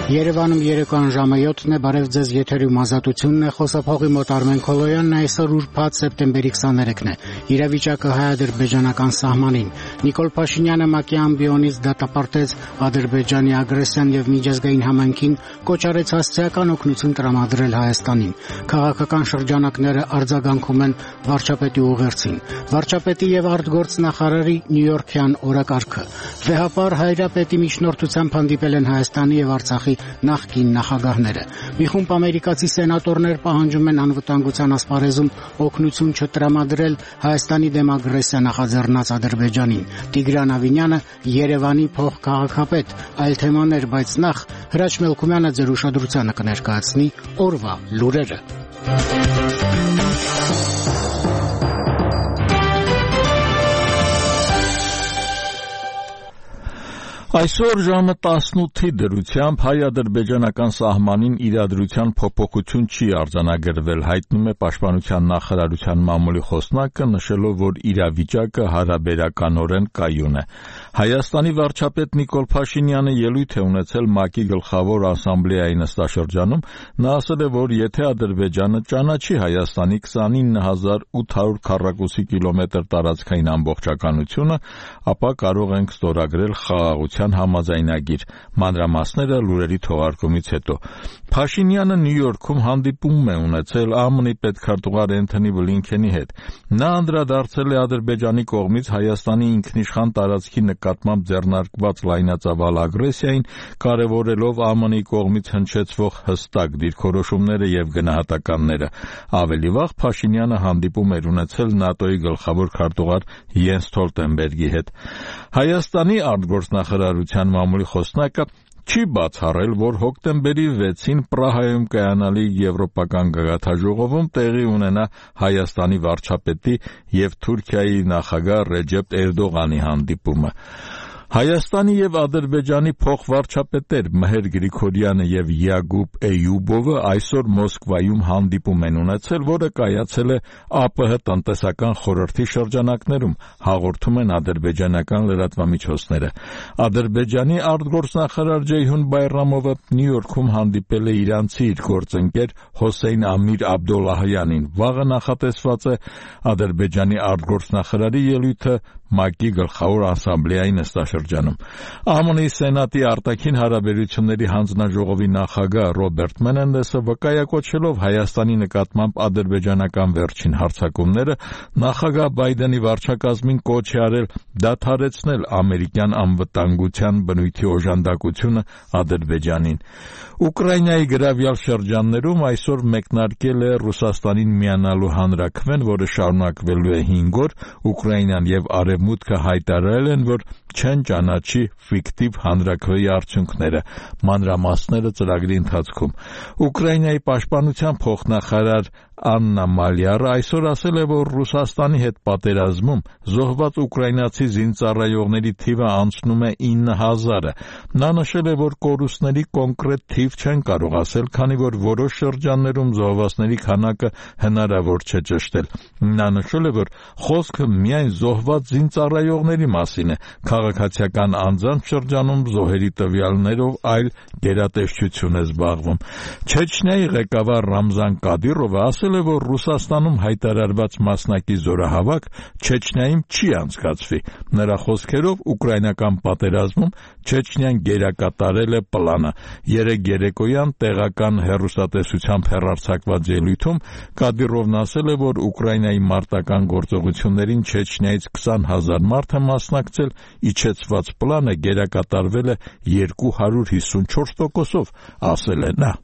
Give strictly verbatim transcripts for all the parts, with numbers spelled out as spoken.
Երևանում երեկոյան ժամը յոթն է, բարև ձեզ, եթերում ազատությունն է, խոսափողի մոտ Արմեն Քոլոյանն է, այսօր ուրբաթ սեպտեմբերի քսաներեքն է, իրավիճակը հայ-ադրբեջանական սահմանին, Նիկոլ Փաշինյանը ՄԱԿ-ի ամբիոնից դատապարտեց Ադրբեջանի ագրեսիան և միջազգային համայնքին կոչ արեց հասցեական օգնություն տրամադրել Հայաստանին, քաղաքական շրջանակները արձագանքում են վարչապետի ուղերձին, վարչապետի և արտգործնախարարի նյույորքյան օրակարգը, վեհապար Հայրապետի միջնորդությամբ հանդիպել են Հայաստանի և Արցախի նախկին նախագահները։ Մի խումբ ամերիկացի սենատորներ պահանջում են անվտանգության ասպարեզում օգնություն չտրամադրել Հայաստանի դեմ ագրեսիա նախաձեռնած Ադրբեջանին։ Տիգրան Ավինյանը Երևանի փոխքաղաքապետ, այլ թեմաներ, բայց նախ Հրաչ Մելքումյանը ձեր ուշադրությանը կներկայացնի օրվա լուրերը։ Այսօր ժամը տասնութի դրությամբ հայ-ադրբեջանական սահմանին իրադրության փոփոխություն չի արձանագրվել, հայտնում է Պաշտպանության նախարարության մամուլի խոսնակը, նշելով, որ իրավիճակը հարաբերականորեն կայուն է։ Հայաստանի վարչապետ Նիկոլ Փաշինյանը ելույթ է ունեցել ՄԱԿ-ի գլխավոր ասամբլեայի նստաշրջանում, նա ասել է, որ եթե Ադրբեջանը ճանաչի Հայաստանի քսանինը հազար ութ հարյուր քառակուսի կիլոմետր տարածքային ամբողջականությունը, ապա կարող ենք ստորագրել խաղաղության համաձայնագիր, մանրամասները լուրերի թողարկումից հետո։ Փաշինյանը Նյու Յորքում հանդիպում է ունեցել ԱՄՆ-ի պետքարտուղար Էնթոնի Բլինքենի հետ։ Նա անդրադարձել է Ադրբեջանի կողմից Հայաստանի ինքնիշխան տարածքի նկատմամբ ձեռնարկված լայնածավալ ագրեսիային, կարևորելով ԱՄՆ-ի կողմից հնչեցվող հստակ դիրքորոշումները եւ գնահատականները։ Ավելի վաղ Փաշինյանը հանդիպում էր ունեցել ՆԱՏՕ-ի գլխավոր քարտուղար Յենս Ստոլտենբերգի հետ։ Հայաստանի արտգործնախարարության մամուլի խոսնակը չի բացառել, որ հոկտեմբերի վեցին Պրահայում կայանալիք եվրոպական գագաթնաժողովում տեղի ունենա Հայաստանի վարչապետի և Թուրքիայի նախագահ Ռեջեփ Էրդողանի հանդիպումը։ Հայաստանի և Ադրբեջանի փոխվարչապետեր Մհեր Գրիգորյանը և Յակուբ Էյուբովը այսօր Մոսկվայում հանդիպում են ունեցել, որը կայացել է ԱՊՀ տնտեսական խորհրդի շրջանակներում, հաղորդում են ադրբեջանական լրատվամիջոցները։ Ադրբեջանի արտգործնախարար Ջեյհուն Բայրամովը Նյու Յորքում հանդիպել է իրանցի իր գործընկեր Հոսեյն Ամիր Աբդոլլահյանին։ Վաղը նախատեսված է Ադրբեջանի արտգործնախարարի ելույթը ՄԱԿ-ի գլխավոր ասամբլեայի նստաշրջանում։ ԱՄՆ-ի Սենատի արտաքին հարաբերությունների հանձնաժողովի նախագահ Ռոբերտ Մենենդեսը վկայակոչելով Հայաստանի նկատմամբ ադրբեջանական վերջին հարձակումները, նախագահ Բայդենի վարչակազմին կոչ է արել դադարեցնել ամերիկյան անվտանգության բնույթի օժանդակությունը Ադրբեջանին։ Ուկրաինայի գրավյալ շրջաններում այսօր մեկնարկել է Ռուսաստանին միանալու հանրաքվեն, որը շարունակվելու է հինգ օր, Ուկրաինան և Արևմուտքը հայտարարել են, որ չեն ճանաչի ֆիկտիվ հանրաքվեի արդյունքները, մանրամասները ծրագրի ընթացքում։ Ուկրաինայի պաշտպանության փոխնախարար Աննա Մալյարը այսօր ասել է, որ Ռուսաստանի հետ պատերազմում զոհված ուկրաինացի զինծառայողների թիվը անցնում է ինը հազարը։ Նա նշել է, որ կորուստների կոնկրետ թիվ չեն կարող ասել, քանի որ որոշ շրջաններում զոհվածների քանակը հնարավոր չէ ճշտել։ Նա նշել է, որ խոսքը միայն զոհված զինծառայողների մասին է, քաղաքացիական անձանց շրջանում զոհերի տվյալներով այլ գերատեսչություն է զբաղվում։ Չեչնիայի ղեկավար Ռամզան Կադիրովը ասել է, որ Ռուսաստանում հայտարարված մասնակի զորահավաք Չեչնիայում չի անցկացվի։ Նրա խոսքերով ուկրաինական պատերազմում Չեչնիան գերակատարել է պլանը։ Երեկ երեկոյան տեղական հեռուստատեսությամբ հեռարձակված ելույթում Կադիրովն ասել է, որ Ուկրաինայի մարտական գործողություններին Չեչնիայից քսան հազար մարդ է մասնակցել, իջեցված պլանը գերակատարվել է երկու հարյուր հիսունչորս տոկոսով, ասել է նա։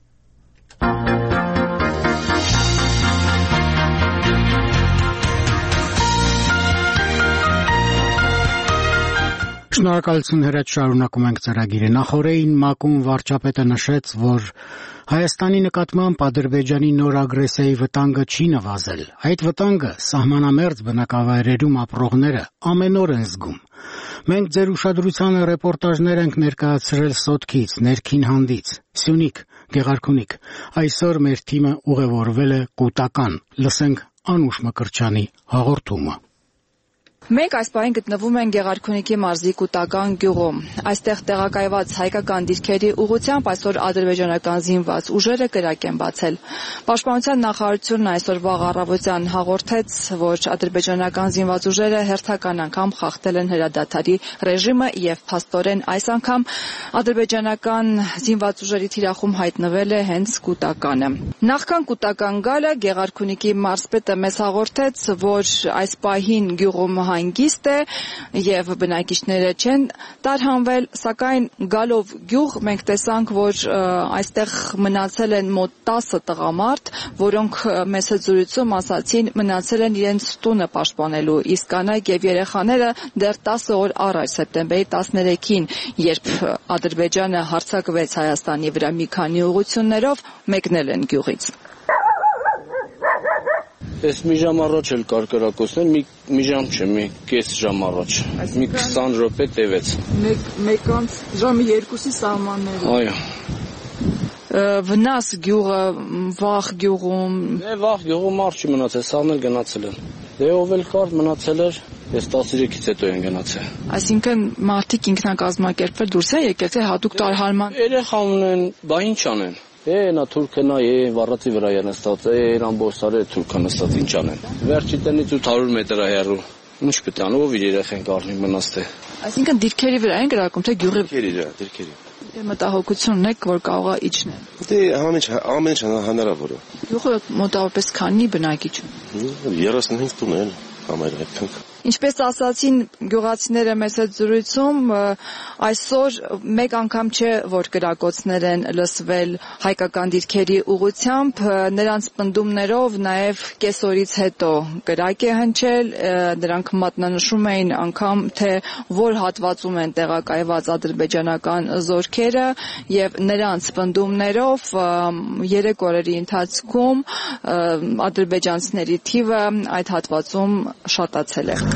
Շնորհակալություն Հրաչ, շարունակում ենք ծրագիրը։ Նախորդին ՄԱԿ-ում վարչապետը նշեց, որ Հայաստանի նկատմամբ Ադրբեջանի նոր ագրեսիայի վտանգը չի նվազել։ Այդ վտանգը սահմանամերձ բնակավայրերում ապրողները ամեն օր են զգում։ Մենք ձեր ուշադրությանը ռեպորտաժներ ենք ներկայացրել Սոտքից, Ներքին Հանդից, Սյունիք, Գեղարքունիք։ Այսօր մեր թիմը ուղևորվել է Կուտական։ Լսենք Անուշ Մկրտչյանի հաղորդումը։ Մենք այս պահին գտնվում ենք Գեղարքունիքի մարզի Կուտական գյուղում։ Այստեղ տեղակայված հայկական դիրքերի ուղղությամբ այսօր ադրբեջանական զինված ուժերը կրակ են բացել։ Պաշտպանության նախարարությունն այսօր վաղ առավոտյան հաղորդեց, որ ադրբեջանական զինված ուժերը հերթական անգամ խախտել են հրադադարի ռեժիմը եւ փաստորեն այս անգամ ադրբեջանական զինված ուժերի թիրախում հայտնվել է հենց Կուտականը։ Նախքան Կուտական գալը Գեղարքունիքի մարզպետը մեզ հաղորդեց, որ այս պահին գյուղում հանգիստ է եւ բնակիչները չեն տարհանվել, սակայն գալով գյուղ մենք տեսանք, որ այստեղ մնացել են մոտ տասը տղամարդ, որոնք մեծ զրույցում ասացին մնացել են իրենց տունը պաշտպանելու, իսկ կանայք եւ երեխաները դեռ տասը օր առաջ սեպտեմբերի տասներեքին, երբ Ադրբեջանը հարձակվեց Հայաստանի վրա մի քանի ուղղություններով, մեկնել են գյուղից։ Ես մի ժամ առաջ էլ կար կրակոցներ, մի, մի ժամ չէ, մի կես ժամ առաջ, մի քսան րոպե տևեց։ Մեկ անց ժամի երկուսի սահմանները։ Այո։ Վնաս գյուղը, վաղ գյուղում։ Դե վաղ գյուղում մարդ չի մնացել, սաղն էլ գնացել են։ Դե ով էլ կար մնացել էր, ես տասներեքից հետո են գնացել։ Այսինքն մարդիկ ինքնակազմակերպվել դուրս են եկել, թե հատուկ տարհանման։ Երեխա ունեն, բա ինչ անեն։ Է նա թուրքը նա է վառածի վրա է նստած, է ամբողջարը թուրքը նստած ինչ անեն։ Վերջի տնից ութ հարյուր մետր է հեռու։ Ինչ պետք է ան, ով իր երեխեն կառնի մնաց թե։ Այսինքն դիրքերի վրա են գրակում, թե գյուղի։ Դիրքերի վրա, դիրքերի։ Դե մտահոգություն ունեք, որ կարող է իջնել։ Դե ամեն ինչ ամեն ինչ հնարավոր է։ Գյուղը մոտավորապես քանի բնակիչ ունի։ երեսունհինգ տուն է համարյա այդքան։ Ինչպես ասացին գյուղացիները մեծ զրույցում, այսօր մեկ անգամ չէ, որ կրակոցներ են լսվել հայկական դիրքերի ուղղությամբ, նրանց պնդումներով նաև կեսօրից հետո կրակ է հնչել, նրանք մատնանշում էին անգամ, թե որ հատվածում են տեղակայված ադրբեջանական զորքերը եւ նրանց պնդումներով երեք օրերի ընթացքում ադրբեջանցիների թիվը այդ հատվածում շատացել է։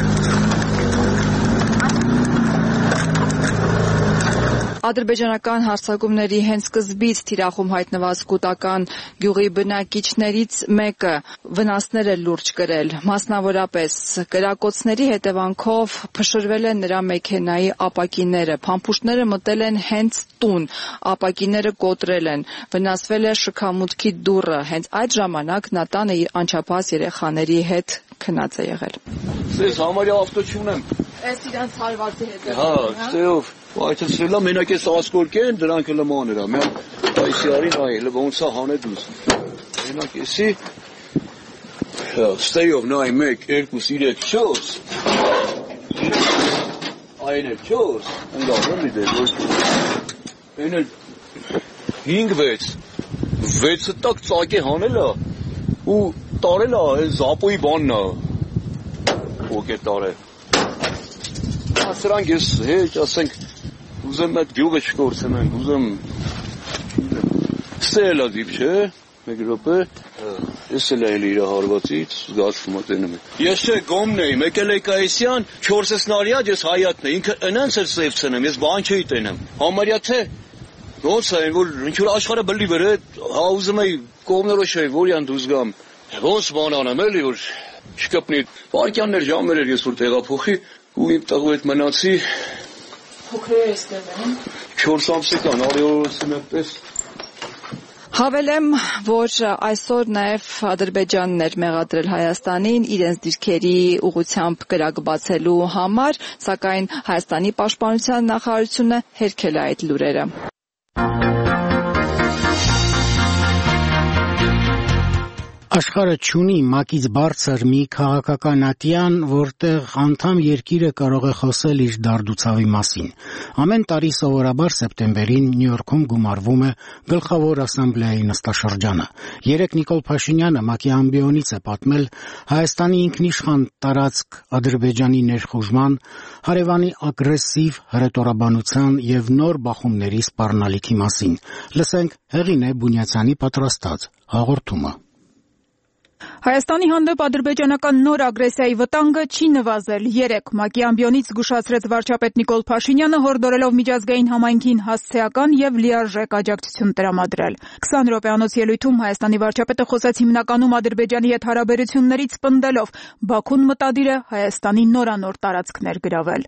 Ադրբեջանական հարձակումների հենց սկզբից թիրախում հայտնված Կուտական գյուղի բնակիչներից մեկը վնասներ է լուրջ կրել, մասնավորապես կրակոցների հետևանքով փշրվել են նրա մեքենայի ապակիները, փամփուշտները մտել են հենց տուն, ապակիները կոտրել են, վնասվել է շքամուտքի դուռը, հենց այդ ժամանակ նա տանը իր անչափահաս երեխաների հետ քնած է եղել։ Ես համարյա ավտո չունեմ։ Այս իրանց հարվածի հետ։ Հա, ստեով Այդ սելա մենակ էս ասկորկեն դրանք էլ մաներ է մեն այսի արին այ ոնց է հանե դուս մենակ էսի ստեյով նայ մեկ երկու երեք չորս այն էլ չորս ընդառնում դե ոչ այն էլ հինգ վեց վեցը տակ ծակե հանել է ու տարել է այս զապոյի բանն է ոգե տարել ասրանք ես հեչ ասենք Ուզեմ այդ գյուղը չկորցնենք, ուզեմ ստելա դիպ չէ, մեկ րոպե, ես էլ այլ իր հարվածից զգացվում ատենում եմ։ Ես չէ գոմն էի, մեկ էլ էկայիսյան, չորսես նարյաջ ես հայատն է, ինքը ընանց էր սև ծնեմ, ես բան չէի տենեմ։ Համարյա թե, ոնց է, որ ինչ-որ աշխարը բլի վր է, հա ուզում էի կողմներով չէի, որ յան դուզ գամ, ոնց բան անեմ էլի, որ չկպնի, վարկյաններ ժամեր էր ես որ տեղափոխի, ու իմ տղու հետ մնացի Փոքրերը էստեղ են։ չորս ամսական արիորոսն է պես։ Հավելեմ, որ այսօր նաև Ադրբեջանն էր մեղադրել Հայաստանին իրենց դիրքերի ուղղությամբ կրակ բացելու համար, սակայն Հայաստանի պաշտպանության նախարարությունը հերքել է այդ լուրերը։ Աշխարհը չունի մակից բարձր մի քաղաքական ատյան, որտեղ անդամ երկիրը կարող է խոսել իր դարդուցավի մասին։ Ամեն տարի սովորաբար սեպտեմբերին Նյու Յորքում գումարվում է Գլխավոր ասամբլեայի նստաշրջանը։ Երեկ Նիկոլ Փաշինյանը ՄԱԿ-ի ամբիոնից է պատմել Հայաստանի ինքնիշխան տարածք Ադրբեջանի ներխուժման, հարևանի ագրեսիվ հրետորաբանության եւ նոր բախումների սպառնալիքի մասին։ Լսենք Հեղինե Բունյացյանի պատրաստած հաղորդումը։ Հայաստանի հանդեպ ադրբեջանական նոր ագրեսիայի վտանգը չի նվազել։ Երեկ ՄԱԿ-ի ամբիոնից զգուշացրեց վարչապետ Նիկոլ Փաշինյանը, հորդորելով միջազգային համայնքին հասցեական եւ լիարժեք աջակցություն տրամադրել։ քսան րոպեանոց ելույթում Հայաստանի վարչապետը խոսեց հիմնականում Ադրբեջանի հետ հարաբերություններից պնդելով, Բաքուն մտադիր է Հայաստանի նորանոր տարածքներ գրավել։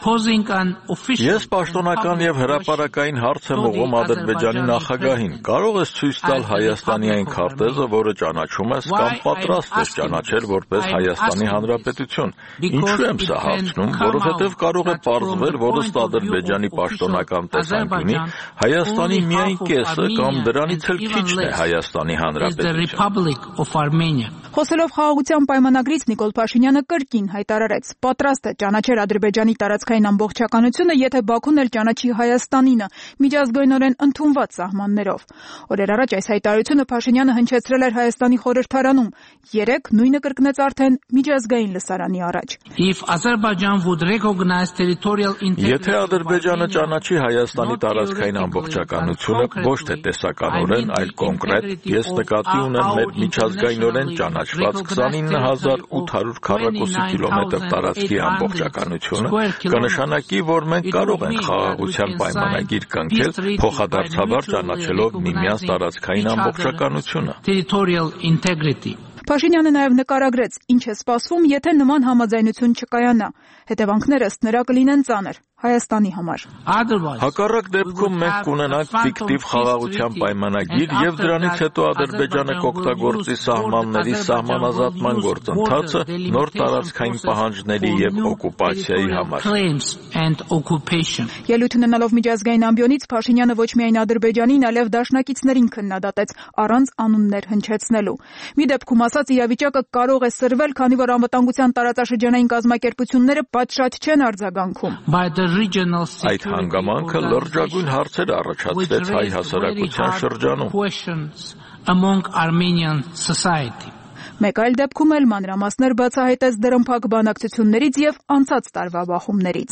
Ես պաշտոնական եւ հրապարակային հարց եմ ուղղում Ադրբեջանի նախագահին։ Կարող ես ցույց տալ Հայաստանի այն քարտեզը, որը ճանաչում ես կամ պատրաստ ես ճանաչել որպես Հայաստանի Հանրապետություն։ Ինչու եմ սա հարցնում, որովհետև կարող է պարզվել, որ ըստ Ադրբեջանի պաշտոնական տեսանկյունի Հայաստանի միայն կեսը կամ դրանից էլ քիչն է Հայաստանի Հանրապետություն։ Խոսելով խաղաղության պայմանագրից Նիկոլ Փաշինյանը կրկին հայտարարեց. պատրաստ է ճանաչել Ադրբեջանի տարածքային ամբողջականությունը, եթե Բաքուն էլ ճանաչի Հայաստանինը միջազգայինորեն ընդունված սահմաններով։ Օրեր առաջ այս հայտարարությունը Փաշինյանը հնչեցրել էր Հայաստանի խորհրդարանում, երեկ նույնը կրկնեց արդեն միջազգային լսարանի առաջ։ Եթե Ադրբեջանը ճանաչի Հայաստանի տարածքային ամբողջականությունը ոչ թե տեսականորեն, այլ կոնկրետ, ես նկատի ունեմ մեր միջազգայինորեն ճանաչված քսանինը հազար ութ հարյուր քառակուսի կիլոմետր տարածքի ամբողջականությունը, կնշանակի, որ մենք կարող ենք խաղաղության պայմանագիր կնքել, փոխադարձաբար ճանաչելով միմյանց տարածքային ամբողջականությունը։ Փաշինյանը նաև նկարագրեց, ինչ է սպասվում, եթե նման համաձայնություն չկայանա։ Հետևանքները ըստ նրա կլինեն ծանր Հայաստանի համար։ Հակառակ դեպքում մենք կունենանք ֆիկտիվ խաղաղության պայմանագիր եւ դրանից հետո Ադրբեջանը կօգտագործի սահմանների սահմանազատման գործընթացը նոր տարածքային պահանջների եւ օկուպացիայի համար։ Ելույթ ունենալով միջազգային ամբիոնից Փաշինյանը ոչ միայն Ադրբեջանին, այլև դաշնակիցներին քննադատեց առանց անուններ հնչեցնելու։ Մի դեպքում ասաց, իրավիճակը կարող է սրվել, քանի որ անվտանգության տարածաշրջանային կազմակերպությունները պատշաճ չեն արձագանքում։ Այդ հանգամանքը լրջագույն հարցեր առաջացրեց հայ հասարակության շրջանում։ Մեկ այլ դեպքում էլ մանրամասներ բացահայտեց դրամփակ բանակցություններից եւ անցած տարվա բախումներից։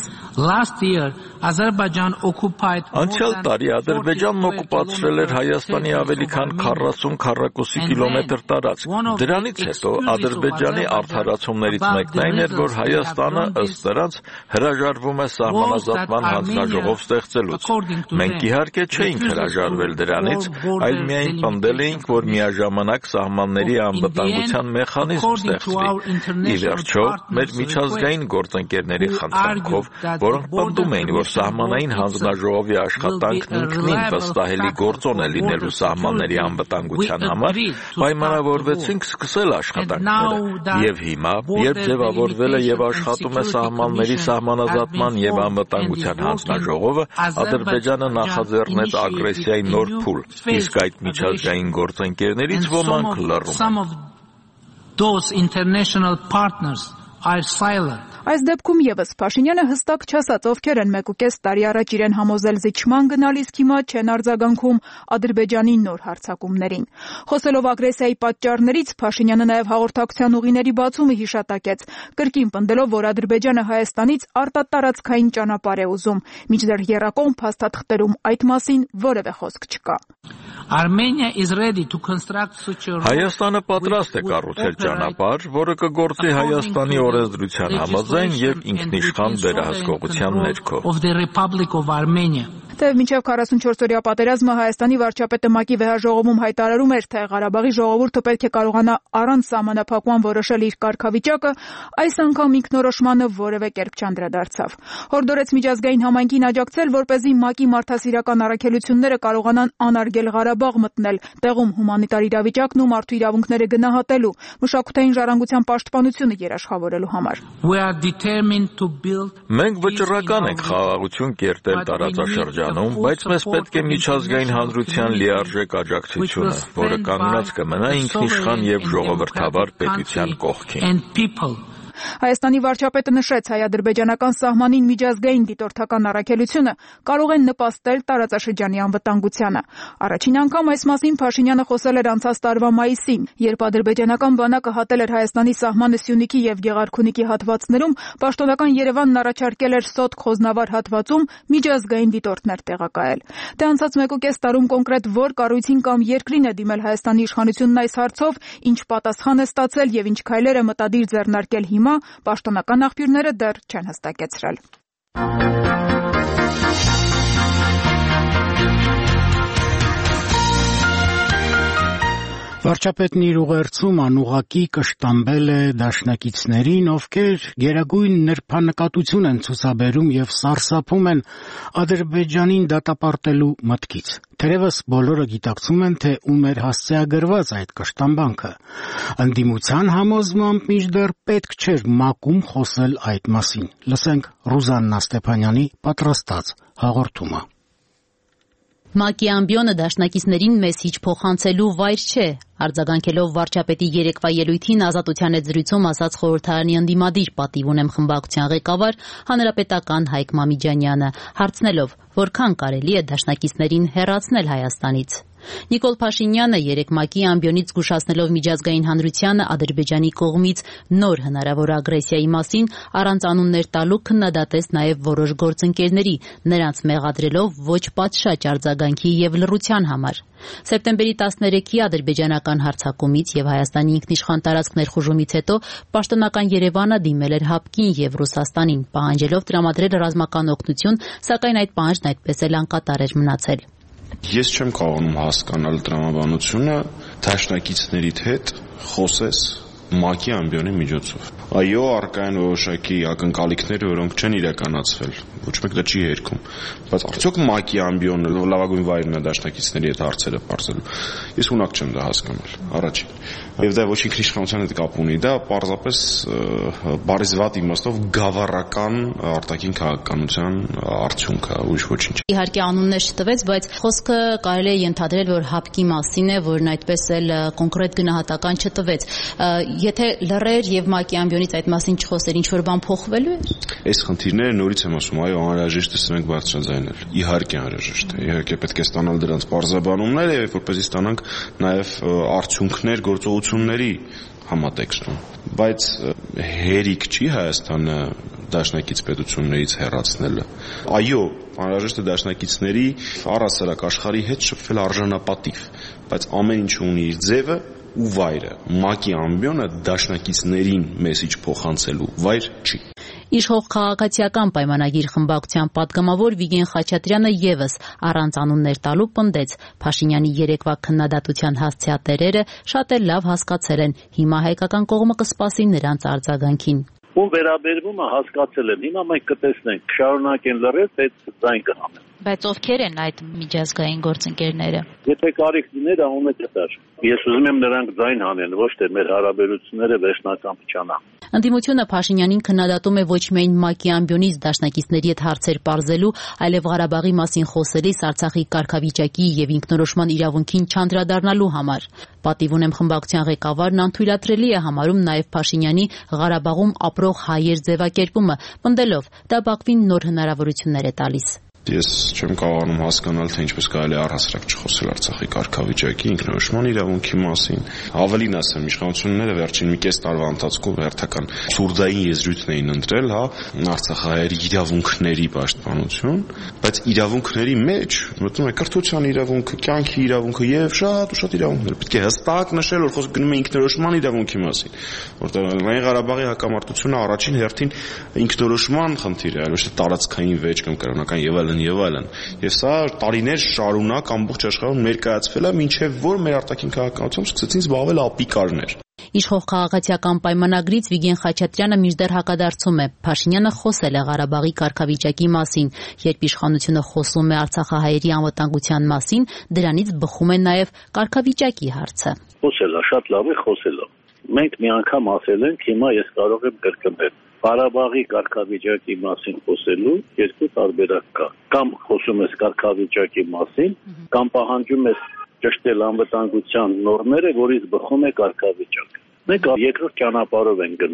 Անցյալ տարի Ադրբեջանն օկուպացրել էր Հայաստանի ավելի քան քառասուն քառակուսի կիլոմետր տարածք։ Դրանից հետո Ադրբեջանի արդարացումներից մեկն այն էր, որ Հայաստանը ըստ դրանց հրաժարվում է սահմանազատման հանձնաժողով ստեղծելուց։ Մենք իհարկե չէինք հրաժարվել դրանից, այլ միայն պնդել էինք, որ միաժամանակ սահմանների անվտանգության մեխանիզմ ստեղծվի։ Ի վերջո, մեր միջազգային գործընկերների խնդրանքով, որոնք պնդում էին, որ սահմանային հանձնաժողովի աշխատանքն ինքնին վստահելի գործոն է լինելու սահմանների անվտանգության համար, պայմանավորվեցինք սկսել աշխատանքները։ Եվ հիմա, երբ ձևավորվել է եւ աշխատում է սահմանների սահմանազատման եւ անվտանգության հանձնաժողովը, Ադրբեջանը նախաձեռնեց ագրեսիայի նոր փուլ, իսկ այդ միջազգային գործընկերներից ոմանք լռում են։ Those international partners are silent. Այս դեպքում եւս Փաշինյանը հստակ չասաց, ովքեր են մեկուկես տարի առաջ իրեն համոզել զիջման գնալ, իսկ հիմա չեն արձագանքում Ադրբեջանի նոր հարձակումներին։ Խոսելով ագրեսիայի պատճառներից, Փաշինյանը նաև հաղորդակցության ուղիների բացումը հիշատակեց, կրկին պնդելով, որ Ադրբեջանը Հայաստանից արտատարածքային ճանապարհ է ուզում, մինչդեռ եռակողմ փաստաթղթերում այդ մասին որևէ խոսք չկա։ Հայաստանը պատրաստ է կառուցել ճանապարհ, որը կգործի Հայաստանի օրենսդրության համաձայն եւ ինքնիշխան վերահսկողության ներքո։ Թեև մինչև քառասունչորսօրյա պատերազմը Հայաստանի վարչապետը ՄԱԿ-ի վեհաժողովում հայտարարում էր, թե Ղարաբաղի ժողովուրդը պետք է կարողանա առանց սահմանափակման որոշել իր կարգավիճակը, այս անգամ ինքնորոշմանը որևէ կերպ չանդրադարձավ։ Հորդորեց միջազգային համայնքին աջակցել, որպեսզի ՄԱԿ-ի մարդասիրական առաքելությունները կարողանան անարգել Ղարաբաղ մտնել, տեղում հումանիտար իրավիճակն ու մարդու իրավունքները գնահատելու, մշակութային ժառանգության պաշտպանությունը երաշխավորելու համար։ Մենք վճռական ենք խաղաղություն կերտել տարածաշրջանում, բայց մեզ պետք է միջազգային հանրության լիարժեք աջակցությունը, որը կանգնած կմնա ինքնիշխան եւ ժողովրդավար պետության կողքին։ Հայաստանի վարչապետը նշեց, հայ-ադրբեջանական սահմանին միջազգային դիտորդական առաքելությունը կարող է նպաստել տարածաշրջանի անվտանգությանը։ Առաջին անգամ այս մասին Փաշինյանը խոսել էր անցած տարվա մայիսին, երբ ադրբեջանական բանակը հատել էր Հայաստանի սահմանը Սյունիքի եւ Գեղարքունիքի հատվածներում, պաշտոնական Երևանն առաջարկել էր Սոտք Խոզնավար հատվածում միջազգային դիտորդներ տեղակայել։ Դե անցած մեկ ու կես տարում կոնկրետ որ կառույցին կամ երկրին է դիմել Հայաստանի իշխանությունն այս հարցով, ինչ պատասխան է ստացել եւ ինչ քայլեր է մտադիր ձեռնարկել հիմա, պաշտոնական աղբյուրները դեռ չեն հստակեցրել։ Վարչապետն իր ուղերձում անուղղակի կշտամբել է դաշնակիցներին, ովքեր գերագույն նրբանկատություն են ցուցաբերում եւ սարսափում են Ադրբեջանին դատապարտելու մտքից։ Թերևս բոլորը գիտակցում են, թե ում էր հասցեագրված այդ կշտամբանքը։ Ընդդիմության համոզմամբ մինչդեռ պետք չէր մակում խոսել այդ մասին։ Լսենք Ռուզաննա Ստեփանյանի պատրաստած հաղորդումը։ ՄԱԿ-ի ամբիոնը դաշնակիցներին մեզ հիչ փոխանցելու վայր չէ, արձագանքելով վարչապետի երեկվա ելույթին Ազատության հետ զրույցում ասաց խորհրդարանի ընդդիմադիր պատիվ ունեմ խմբակցության ղեկավար հանրապետական Հայկ Մամիջանյանը, հարցնելով, որքան կարելի է դաշնակիցներին հեռացնել Հայաստանից։ Նիկոլ Փաշինյանը երեկ ՄԱԿ-ի ամբիոնից զգուշացնելով միջազգային հանրությանը Ադրբեջանի կողմից նոր հնարավոր ագրեսիայի մասին առանց անուններ տալու քննադատեց նաև որոշ գործընկերների, նրանց մեղադրելով ոչ պատշաճ արձագանքի եւ լռության համար։ Սեպտեմբերի տասներեքի ադրբեջանական հարձակումից եւ Հայաստանի ինքնիշխան տարածք ներխուժումից հետո պաշտոնական Երևանը դիմել էր ՀԱՊԿ-ին եւ Ռուսաստանին, պահանջելով տրամադրել ռազմական օգնություն, սակայն այդ պահանջն այդպես էլ անկատար էր մնացել։ Ես չեմ կարողանում հասկանալ տրամաբանությունը դաշնակիցներիդ հետ խոսես ՄԱԿ-ի ամբիոնի միջոցով։ Այո, առկա են որոշակի ակնկալիքներ, որոնք չեն իրականացվել, ոչ մեկ դա չի հերքում, բայց արդյոք ՄԱԿ-ի ամբիոնը լավագույն վայրն է դաշնակիցների հետ հարցերը բարձելու։ Ես ունակ չեմ դա հասկանալ, առաջին։ Եվ դա ոչ ինքնիշխանության հետ կապ ունի, դա պարզապես բարիզվատ իմաստով գավառական արտաքին քաղաքականության արդյունք է, ուրիշ ոչինչ։ Իհարկե անուններ չտվեց, բայց խոսքը կարելի է ենթադրել, որ ՀԱՊԿ-ի մասին է, որն այդպես էլ կոնկրետ գնահատական չտվեց։ Եթե լռեր եւ ՄԱԿ-ի ամբիոնից այդ մասին չխոսեր, ինչ որ բան փոխվելու է։ Այս խնդիրները նորից եմ ասում, այո, անհրաժեշտ է սրանք բարձրաձայնել։ Իհարկե անհրաժեշտ է։ Իհարկե պետք է ստանալ դրանց բարձրաբանումներ եւ որպեսզի ստանանք նաեւ արդյունքներ գործողությունների համատեքստում։ Բայց հերիք չի Հայաստանը դաշնակից պետություններից հեռացնելը։ Այո, անհրաժեշտ է դաշնակիցների առասարակ աշխարհի հետ շփվել արժանապատիվ, բայց ամեն ինչ ունի իր ձևը ու վայրը։ ՄԱԿ-ի ամբիոնը դաշնակիցներին մեսիջ փոխանցելու վայր չի։ Իշխող քաղաքացիական պայմանագիր խմբակցության պատգամավոր Վիգեն Խաչատրյանը եւս առանց անուններ տալու պնդեց Փաշինյանի երեկվա քննադատության հասցեատերերը շատ էլ լավ հասկացել են, հիմա հայկական կողմը կսպասի նրանց արձագանքին։ Ում վերաբերվում է հասկացել են, հիմա մենք կտեսնենք, շարունակեն լռել, թե ձայն կհանեն։ Բայց ովքեր են այդ միջազգային գործընկերները։ Եթե կարիք լիներ, անունը կտար։ Ես ուզում եմ նրանք ձայն հանեն, ոչ թե մեր հարաբերությունները վերջնական փչանան։ Ընդդիմությունը Փաշինյանին քննադատում է ոչ միայն ՄԱԿ-ի ամբիոնից դաշնակիցների հետ հարցեր պարզելու, այլև Ղարաբաղի մասին խոսելիս Արցախի կարգավիճակի եւ ինքնորոշման իրավունքին չանդրադառնալու համար։ Պատիվ ունեմ խմբակցության ղեկավարն անթույլատրելի է համարում նաեւ Փաշինյանի Ղարաբաղում ապրող հայեր ձևակերպումը, պնդելով, դա Բաքվին նոր հնարավորություններ է տալիս։ Ես չեմ կարողանում հասկանալ, թե ինչպես կարելի է առհասարակ չխոսել Արցախի կարգավիճակի, ինքնորոշման իրավունքի մասին։ Ավելին ասեմ, իշխանությունները վերջին մի կես տարվա ընթացքում հերթական սուրդային եզրույթն էին ընտրել, հա, արցախահայերի իրավունքների պաշտպանություն, բայց իրավունքների մեջ մտնում է կրթության իրավունքը, կյանքի իրավունքը եւ շատ ու շատ իրավունքներ։ Պետք է հստակ նշել, որ խոսքը գնում է ինքնորոշման իրավունքի մասին, որտեղ Լեռնային Ղարաբաղի հակամարտությունը առաջին հերթին ինքնորոշման խնդիր է, այլ ոչ թե տարածքային վեճ կամ կրոնական եւ այլն եւ այլն։ Եվ սա տարիներ շարունակ ամբողջ աշխարհում ներկայացվել է, մինչեւ որ մեր արտաքին քաղաքականությամբ սկսեցին զբաղվել ապիկարներ։ Իշխող քաղաքացիական պայմանագրից Վիգեն Խաչատրյանը մինչդեռ հակադարձում է։ Փաշինյանը խոսել է Ղարաբաղի կարգավիճակի մասին, երբ իշխանությունը խոսում է արցախահայերի անվտանգության մասին, դրանից բխում է նաեւ կարգավիճակի հարցը։ Խոսել է, շատ լավ է խոսել է։ Մենք մի անգամ ասել ենք, հիմա ես կարող եմ կրկնել։ Ղարաբաղի կարգավիճակի մասին խոսելու երկու տարբերակ կա։ Կամ խոսում ես կարգավիճակի մասին, կամ պահանջում ես ճշտել անվտանգության նորմերը, որից բխում է կարգավիճակը։ Մենք երկրորդ ճանապարհով ենք գնում։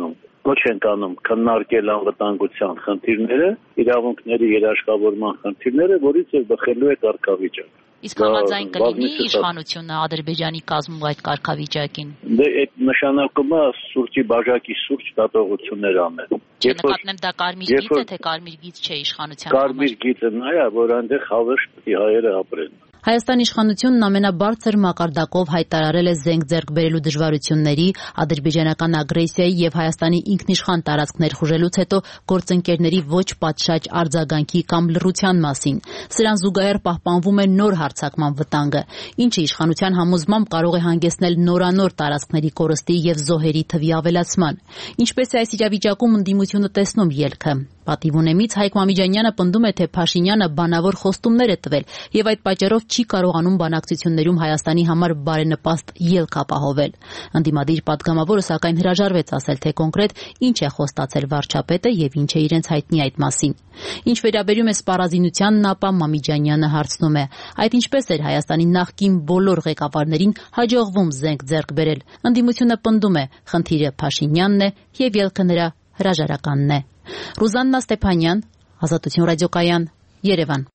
ոչ ենք անում քննարկել անվտանգության խնդիրները, իրավունքների երաշխավորման խնդիրները, որից եւ բխելու է կարգավիճակ։ Իսկ համաձայն կլինի իշխանությունը Ադրբեջանի կազմում այդ կարգավիճակին։ Դե այդ նշանակում է սուրճի բաժակի սուրճ դատողություններ անել։ Չնկատեմ դա կարմիր գիծ է, թե կարմիր գիծ չէ իշխանության համար։ Կարմիր գիծը նա է, որ այնտեղ հավերժ պետք է հայերը ապրեն։ Հայաստան իշխանությունն ամենաբարձր մակարդակով հայտարարել է զենք ձեռք բերելու դժվարությունների, ադրբեջանական ագրեսիայի եւ Հայաստանի ինքնիշխան տարածքներ խուժելուց հետո գործընկերների ոչ պատշաճ արձագանքի կամ լռության մասին։ Սրան զուգահեռ պահպանվում է նոր հարձակման վտանգը, ինչը իշխանության համոզմամբ կարող է հանգեցնել նորանոր տարածքների կորստի եւ զոհերի թվի ավելացման։ Ինչպես է այս իրավիճակում ընդդիմությունը տեսնում ելքը։ Պատիվ ունեմից Հայկ Մամիջանյանը պնդում է, թե Փաշինյանը բանավոր խոստումներ է տվել եւ այդ պատճառով չի կարողանում բանակցություններում Հայաստանի համար բարենպաստ ելք ապահովել։ Ընդդիմադիր պատգամավորը սակայն հրաժարվեց ասել, թե կոնկրետ ինչ է խոստացել վարչապետը եւ ինչ է իրենց հայտնի այդ մասին։ Ինչ վերաբերում է սպառազինությանն, ապա Մամիջանյանը հարցնում է. այդ ինչպես էր Հայաստանի նախկին բոլոր ղեկավարներին հաջողվում զենք ձեռք բերել։ Ընդդիմությունը պնդում է, խնդիրը Փաշինյանն է եւ ելքը նրա հրաժարականն է։ Ռուզաննա Ստեփանյան, Ազատություն ռադիոկայան, Երևան։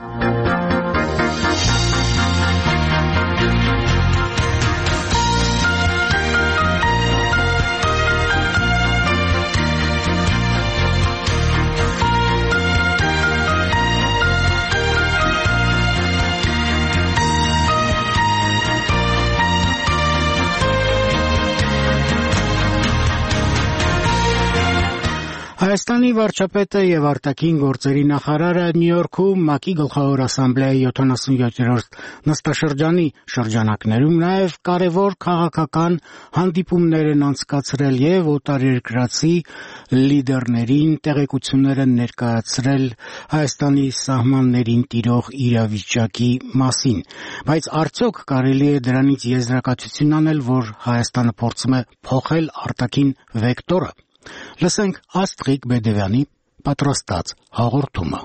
Հայաստանի վարչապետը եւ արտաքին գործերի նախարարը Նյու Յորքում ՄԱԿ-ի գլխավոր ասամբլեայի յոթանասունյոթերորդ նստաշրջանի շրջանակներում նաեւ կարեւոր քաղաքական հանդիպումներ են անցկացրել եւ օտարերկրացի լիդերներին տեղեկություններ են ներկայացրել Հայաստանի սահմաններին տիրող իրավիճակի մասին։ Բայց արդյոք կարելի է դրանից եզրակացություն անել, որ Հայաստանը փորձում է փոխել արտաքին վեկտորը։ Լսենք Աստղիկ Բեդևյանի պատրաստած հաղորդումը։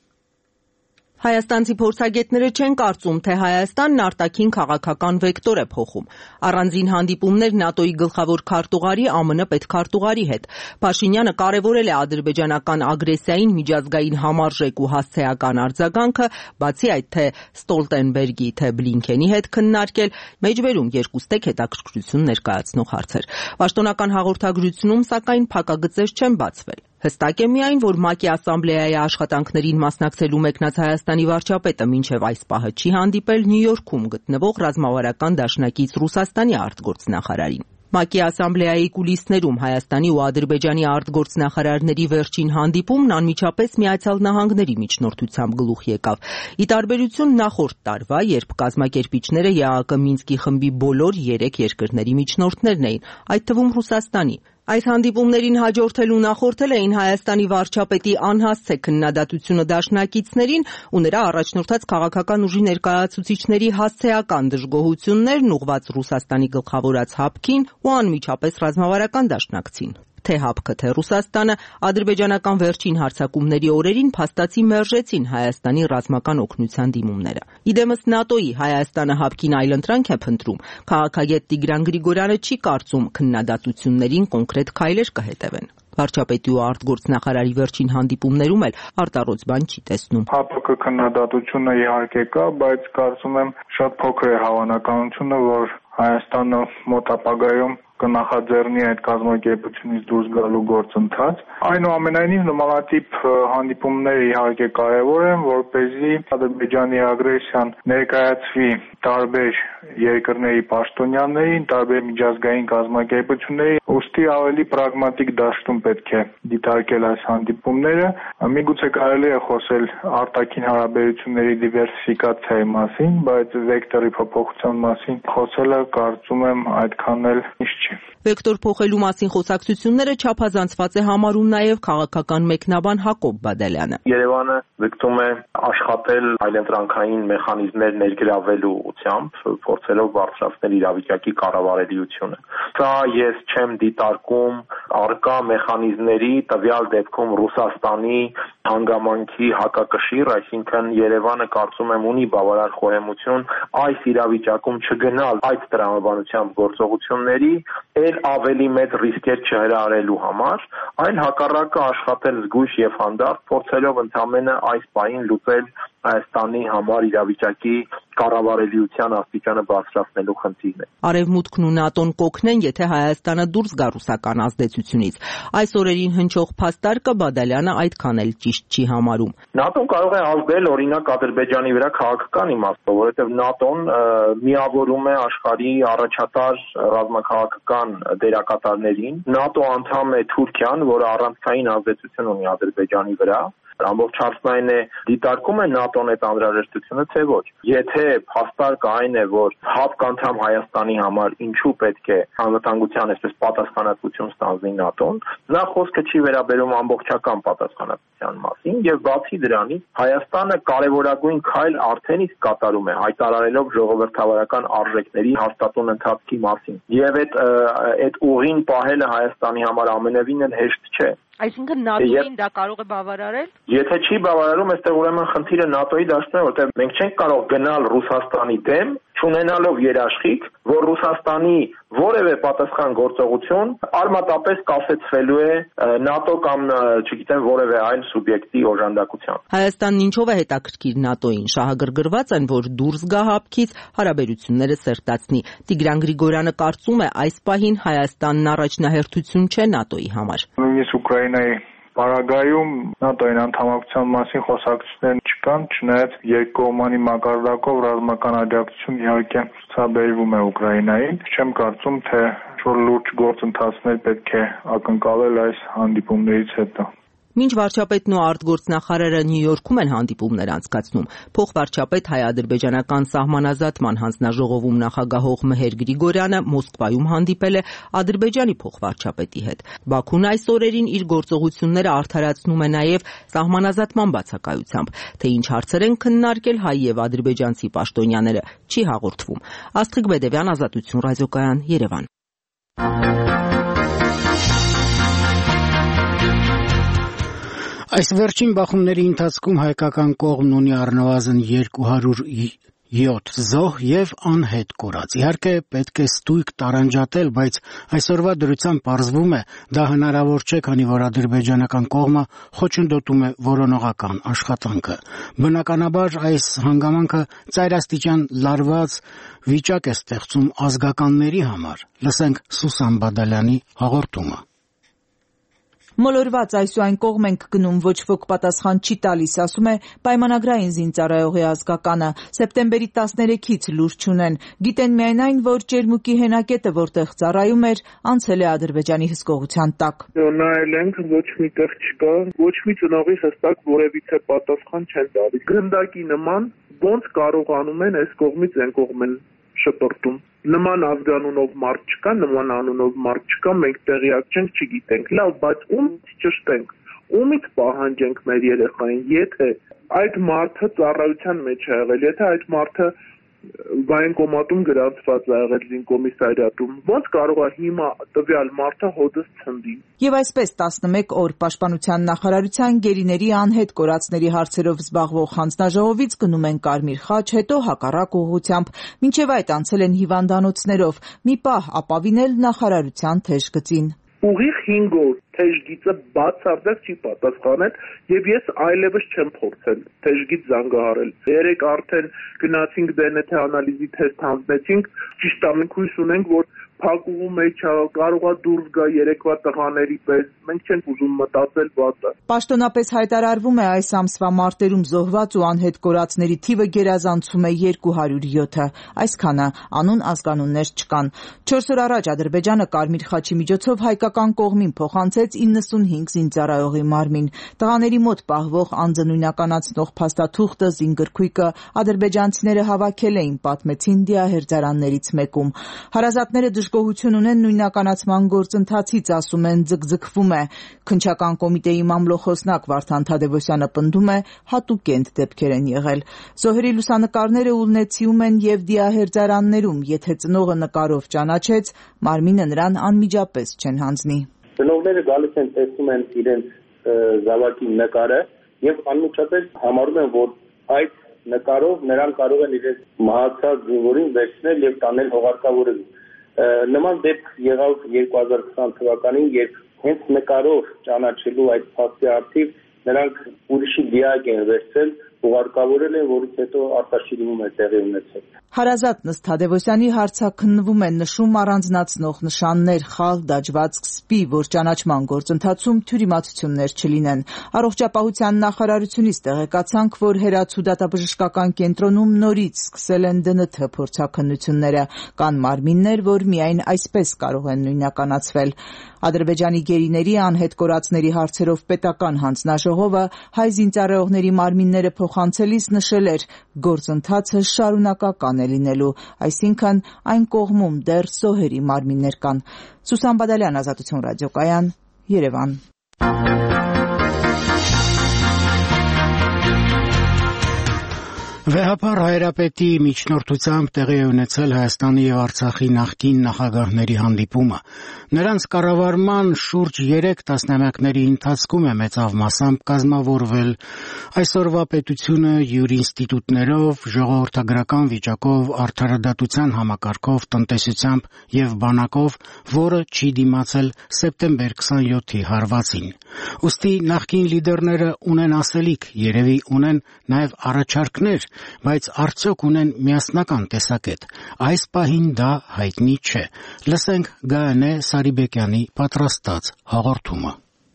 Հայաստանցի փորձագետները չեն կարծում, թե Հայաստանն արտաքին քաղաքական վեկտոր է փոխում։ Առանձին հանդիպումներ ՆԱՏՕ-ի գլխավոր քարտուղարի ԱՄՆ պետքարտուղարի հետ։ Փաշինյանը կարևորել է ադրբեջանական ագրեսիային միջազգային համարժեք ու հասցեական արձագանքը, բացի այդ թե Ստոլտենբերգի, թե Բլինքենի հետ քննարկել, մեջբերում երկուստեք հետաքրքրություն ներկայացնող հարցեր։ Պաշտոնական հաղորդագրությունում, սակայն, փակագծեր չեն բացվել։ Հստակ է միայն, որ ՄԱԿ-ի ասամբլեայի աշխատանքներին մասնակցելու մեկնած Հայաստանի վարչապետը մինչև այս պահը չի հանդիպել Նյու Յորքում գտնվող ռազմավարական դաշնակից Ռուսաստանի արտգործնախարարին։ ՄԱԿ-ի ասամբլեայի կուլիսներում Հայաստանի ու Ադրբեջանի արտգործնախարարների վերջին հանդիպումն անմիջապես Միացյալ Նահանգների միջնորդությամբ գլուխ եկավ։ Ի տարբերություն նախորդ տարվա, երբ կազմակերպիչները ԵԱՀԿ Մինսկի խմբի բոլոր երեք երկրների միջնորդներն էին, այդ թվում Ռուսաստանի։ Այս հանդիպումներին հաջորդել ու նախորդել էին Հայաստանի վարչապետի անհասցե քննադատությունը դաշնակիցներին ու նրա առաջնորդած քաղաքական ուժի ներկայացուցիչների հասցեական դժգոհություններն ուղղված Ռուսաստանի գլխավորած հապկին ու անմիջապես ռազմավարական դաշնակցին։ Թե հապկը, թե Ռուսաստանը ադրբեջանական վերջին հարձակումների օրերին փաստացի մերժեցին Հայաստանի ռազմական օգնության դիմումները։ Իդեմս ՆԱՏՕ-ի Հայաստանը հապկին այլընտրանք է փնտրում։ Քաղաքագետ Տիգրան Գրիգորյանը չի կարծում քննադատություններին կոնկրետ քայլեր կհետևեն։ Վարչապետի ու արտգործնախարարի վերջին հանդիպումներում էլ արտառոց բան չի տեսնում։ ՀԱՊԿ քննադատությունը իհարկե կա, բայց կարծում եմ շատ փոքր է հավանականությունը, որ Հայաստանը մոտ ապագայում կնախաձեռնի այդ կազմակերպությունից դուրս գալու գործընթաց։ Այնուամենայնիվ նմանատիպ հանդիպումները իհարկե կարևոր են, որպեսզի Ադրբեջանի ագրեսիան ներկայացվի տարբեր երկրների պաշտոնյաներին, տարբեր միջազգային կազմակերպությունների, ուստի ավելի պրագմատիկ դաշտում պետք է դիտարկել այս հանդիպումները։ Միգուցե կարելի է խոսել արտաքին հարաբերությունների դիվերսիֆիկացիայի մասին, բայց վեկտորի փոփոխության մասին խոսելը կարծում եմ այդքան էլ միշտ չի։ Վեկտոր փոխելու մասին խոսակցությունները չափազանցված է համարում նաև քաղաքական մեկնաբան Հակոբ Բադալյանը։ Երևանը ձգտում է աշխատել այլընտրանքային մեխանիզմներ ներգրավելու ուղղությամբ, փորձելով բարձրացնել իրավիճակի կառավարելիությունը։ Սա ես չեմ դիտարկում արկա մեխանիզմների, տվյալ դեպքում Ռուսաստանի հանգամանքի հակակշիռ, այսինքն Երևանը կարծում եմ ունի բավարար խոհեմություն այս իրավիճակում չգնալ այդ տրամաբանությամբ գործողությունների, ել ավելի մեծ ռիսկեր չհրահրելու համար, այլ հակառակը աշխատել զգույշ եւ հանդարտ, փորձելով ընդամենը այս պահին լուծել Հայաստանի համար իրավիճակի կառավարելիության աստիճանը բարձրացնելու խնդիրն է։ Արևմուտքն ու ՆԱՏՕ-ն կօգնեն, եթե Հայաստանը դուրս գա ռուսական ազդեցությունից։ Այս օրերին հնչող փաստարկը Բադալյանը այդքան էլ ճիշտ չի համարում։ ՆԱՏՕ-ն կարող է ազդել օրինակ Ադրբեջանի վրա քաղաքական իմաստով, որովհետև ՆԱՏՕ-ն միավորում է աշխարհի առաջատար ռազմաքաղաքական դերակատարներին։ ՆԱՏՕ անդամ է Թուրքիան, որը առանցքային ազդեցություն ունի Ադրբեջանի վրա։ Ամբողջ հարցն այն է, դիտարկում է ՆԱՏՕ-ն այդ անհրաժեշտությունը, թե ոչ։ Եթե փաստարկը այն է, որ հապկանդամ Հայաստանի համար ինչու պետք է անվտանգության այսպես պատասխանատվություն ստանձնի ՆԱՏՕ-ն, նա խոսքը չի վերաբերում ամբողջական պատասխանատվության մասին, եւ բացի դրանից Հայաստանը կարևորագույն քայլ արդեն իսկ կատարում է, հայտարարելով ժողովրդավարական արժեքների հաստատուն ընթացքի մասին։ Եվ այդ այդ ուղին պահելը Հայաստանի համար ամենևին էլ հեշտ չէ։ Այսինքն ՆԱՏՕ-ին դա կարող է բավարարել։ Եթե չի բավարարում, այստեղ ուրեմն խնդիրը ՆԱՏՕ-ի դաշտում է, որտեղ մենք չենք կարող գնալ Ռուսաստանի դեմ, չունենալով երաշխիք, որ Ռուսաստանի որևէ պատասխան գործողություն արմատապես կասեցվելու է ՆԱՏՕ կամ, չգիտեմ, որևէ այլ սուբյեկտի օժանդակությամբ։ Հայաստանն ինչով է հետաքրքիր ՆԱՏՕ-ին, շահագրգռված են, որ դուրս գա հապկից, հարաբերությունները սերտացնի։ Տիգրան Գրիգորյանը կարծում է, այս պահին Հայաստանն առաջնահերթություն չէ ՆԱՏՕ-ի համար։ Նույնիսկ Ուկրաինայի Պարագայում ՆԱՏՕ-ին անդամակցության մասին խոսակցություններ չկան, չնայած երկկողմանի մակարդակով ռազմական աջակցություն իհարկե ցուցաբերվում է Ուկրաինային։ Չեմ կարծում, թե որ լուրջ գործընթացներ պետք է ակնկալել այս հանդիպումներից հետո։ Մինչ վարչապետն ու արտգործնախարարը Նյու Յորքում են հանդիպումներ անցկացնում, փոխվարչապետ հայ-ադրբեջանական սահմանազատման հանձնաժողովում նախագահող Մհեր Գրիգորյանը Մոսկվայում հանդիպել է Ադրբեջանի փոխվարչապետի հետ։ Բաքուն այս օրերին իր գործողությունները արդարացնում է նաև սահմանազատման բացակայությամբ, թե ինչ հարցեր են քննարկել հայ եւ ադրբեջանցի պաշտոնյաները, չի հաղորդվում։ Աստղիկ Բեդևյան, Ազատություն ռադիոկայան, Երևան։ Այս վերջին բախումների ընթացքում հայկական կողմն ունի առնվազն երկու հարյուր յոթ զոհ եւ անհետ կորած։ Իհարկե պետք է ստույգ տարանջատել, բայց այսօրվա դրությամբ պարզվում է, դա հնարավոր չէ, քանի որ ադրբեջանական կողմը խոչընդոտում է որոնողական աշխատանքը։ Բնականաբար այս հանգամանքը ծայրաստիճան լարված վիճակ է ստեղծում ազգականների համար։ Լսենք Սուսան Բադալյանի հաղորդումը։ Մոլորված այսուայն կողմ ենք գնում, ոչ ոք պատասխան չի տալիս, ասում է պայմանագրային զինծառայողի ազգականը։ Սեպտեմբերի տասներեքից լուր չունեն։ Գիտեն միայն այն, որ Ճերմուկի հենակետը, որտեղ ծառայում էր, անցել է Ադրբեջանի հսկողության տակ։ Նայել ենք, ոչ միտեղ չկա, ոչ մի ծնողի հստակ որևիցե պատասխան չեն տալիս։ Գնդակի նման ոնց կարողանում են այս կողմից այն կողմ են շպրտում։ Նման ազգանունով մարդ չկա, նման անունով մարդ չկա, մենք տեղյակ չենք, չգիտենք։ Լավ, բայց ումից ճշտենք, ումից պահանջենք մեր երեխային, եթե այդ մարդը ծառայության մեջ է եղել, եթե այդ մարդը վայնկոմատում գրանցված է եղել զինկոմիսարիատում, ոնց կարող է հիմա տվյալ մարդը հոդս ցնդի։ Եվ այսպես տասնմեկ օր պաշտպանության նախարարության գերիների անհետ կորածների հարցերով զբաղվող հանձնաժողովից գնում են Կարմիր խաչ, հետո հակառակ ուղղությամբ, մինչև այդ անցել են հիվանդանոցներով, մի պահ ապավինել նախարարության թեժ գծին։ Ուղիղ հինգ օր թեժգիծը բացարձակ չի պատասխանել եւ ես այլևս չեմ փորձել թեժգիծ զանգահարել։ Երեք արդեն գնացինք դե են թե անալիզի թեստ հանձնեցինք, ճիշտ է մենք հույս ունենք, որ փակուղու մեջ կարողա դուրս գա երեկվա տղաների պես, մենք չենք ուզում մտածել բացը։ Պաշտոնապես հայտարարվում է այս ամսվա մարտերում զոհված ու անհետ կորածների թիվը գերազանցում է երկու հարյուր յոթը, այսքանը անուն ազգանուններ չկան։ Չորս օր առաջ Ադրբեջանը Կարմիր խաչի միջոցով հայկական կողմին փոխանցեց իննսունհինգ զինծառայողի մարմին։ Տղաների մոտ պահվող անձը նույնականացնող փաստաթուղթը, զինգրքույկը ադրբեջանցիները հավաքել էին, պատմեցին դիահերձարաններից մեկում։ Հարազատները դժգոհություն ունեն նույնականացման գործընթացից, ասում են ձգձգվում է։ Քննչական կոմիտեի մամլոխոսնակ Վարդան Թադևոսյանը պնդում է, հատուկենտ դեպքեր են եղել։ Զոհերի լուսանկարները ուլնեցիում են եւ դիահերձարաններում, եթե ծնողը նկարով ճանաչեց, մարմինը նրան անմիջապես չեն հանձնի։ Ծնողները գալիս են տեսնում են իրենց զավակի նկարը եւ անմիջապես համարում են, որ այդ նկարով նրանք կարող են իրենց մահացած զինվորին վերցնել եւ տանել հողարկավորելու։ Նման դեպք եղավ երկու հազար քսան թվականին, երբ հենց նկարով ճանաչելու այդ փաստի արդիվ նրանք ուրիշի դիակ են վերցրել, ուղարկավորել են, որից հետո արտաշիրում է տեղի ունեցել։ Հարազատ Նստ Թադևոսյանի հարցաքննվում են նշում առանձնացնող նշաններ, խալ, դաջվածք, սպի, որ ճանաչման գործընթացում թյուրիմացություններ չլինեն։ Առողջապահության նախարարությունից տեղեկացանք, որ Հերացու դատաբժշկական կենտրոնում նորից սկսել են դե են թե փորձաքննությունները։ Կան մարմիններ, որ միայն այսպես կարող են նույնականացվել։ Ադրբեջանի գերիների անհետ կորածների հարցերով պետական հանձնաժողովը հայ զինծառայողների մարմինները փոխանցելիս նշել էր, գործընթացը շարունակական է լինելու, այսինքն այն կողմում դեռ զոհերի մարմիններ կան։ Սուսան Բադալյան, Ազատություն ռադիոկայան, Երևան։ Վեհապար Հայրապետի միջնորդությամբ տեղի է ունեցել Հայաստանի եւ Արցախի նախկին նախագահների հանդիպումը։ Նրանց կառավարման շուրջ երեք տասնամյակների ընթացքում է մեծավ մասամբ կազմավորվել այսօրվա պետությունը յուր ինստիտուտներով, ժողովրդագրական վիճակով, արդարադատության համակարգով, տնտեսությամբ եւ բանակով, որը չի դիմացել սեպտեմբեր քսանյոթի հարվածին։ Ուստի նախկին լիդերները ունեն ասելիք, երևի ունեն նաեւ առաջարկներ, բայց արդյոք ունեն միասնական տեսակետ։ Այս պահին դա հայտնի չէ։ Լսենք Գայանե Սարիբեկյանի պատրաստած հաղորդումը։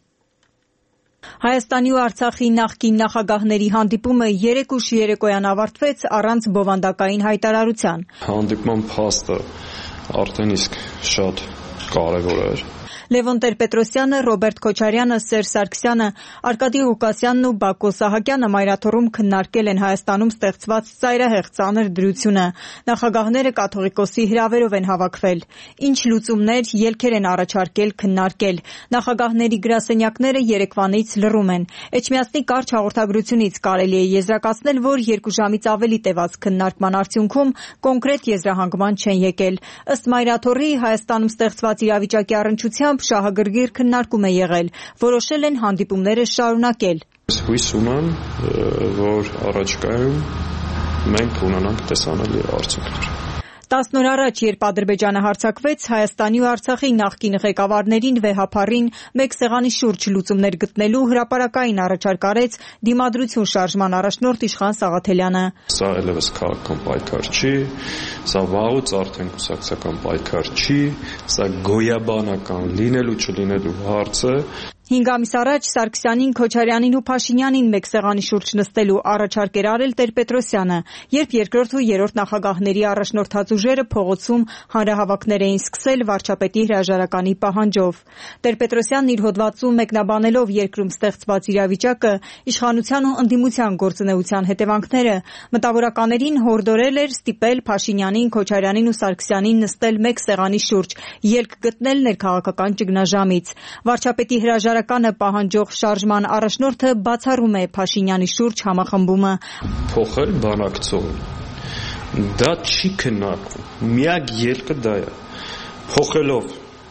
Հայաստանի ու Արցախի նախկին նախագահների հանդիպումը երեք ուշ երեկոյան ավարտվեց առանց բովանդակային հայտարարության։ Հանդիպման փաստը արդեն իսկ շատ կարևոր էր։ Լևոն Տեր-Պետրոսյանը, Ռոբերտ Քոչարյանը, Սերժ Սարգսյանը, Արկադի Ղուկասյանն ու Բակո Սահակյանը մայրաթոռում քննարկել են Հայաստանում ստեղծված ծայրահեղ ծանր դրությունը։ Նախագահները կաթողիկոսի հրավերով են հավաքվել։ Ինչ լուծումներ, ելքեր են առաջարկել, քննարկել։ Նախագահների գրասենյակները երեկվանից լռում են։ Էջմիածնի կարճ հաղորդագրությունից կարելի է եզրակացնել, որ երկու ժամից ավելի տևած քննարկման արդյունքում կոնկրետ եզրահանգման չեն եկել։ Ըստ մայրաթոռի Հայաստանում ստեղծված իրավիճակի առնչությամբ շահագրգիռ քննարկում է եղել, որոշել են հանդիպումները շարունակել։ Հույս ունեմ, որ առաջիկայում մենք ունենանք տեսանելի արդյունքներ։ Տասն օր առաջ, երբ Ադրբեջանը հարձակվեց, Հայաստանի ու Արցախի նախկին ղեկավարներին վեհապարին մեկ սեղանի շուրջ լուծումներ գտնելու հրապարակային առաջարկ արեց Դիմադրություն շարժման առաջնորդ Իշխան Սաղաթելյանը։ Սա այլևս քաղաքական պայքար չի, սա վաղուց արդեն կուսակցական պայքար չի, սա գոյաբանական լինելու չլինելու հարց է։ Հինգ ամիս առաջ Սարգսյանին, Քոչարյանին ու Փաշինյանին մեկ սեղանի շուրջ նստելու առաջարկ էր արել Տեր-Պետրոսյանը, երբ երկրորդ ու երրորդ նախագահների առաջնորդած ուժերը փողոցում հանրահավաքներ էին սկսել վարչապետի հրաժարականի պահանջով։ Տեր-Պետրոսյանն իր հոդվածում մեկնաբանելով երկրում ստեղծված իրավիճակը, իշխանության ու ընդդիմության գործունեության հետևանքները, մտավորականներին հորդորել էր ստիպել Փաշինյանին, Քոչարյանին ու Սարգսյանին նստել մեկ սեղանի շուրջ, ելք գտնել ներքաղաքական ճգնաժամից։ Վարչապետի հրաժարականը պահանջող շարժման առաջնորդը բացառում է Փաշինյանի շուրջ համախմբումը։ Փոխել բանակցողին։ Դա չի քննարկվում։ Միակ ելքը դա է։ Փոխելով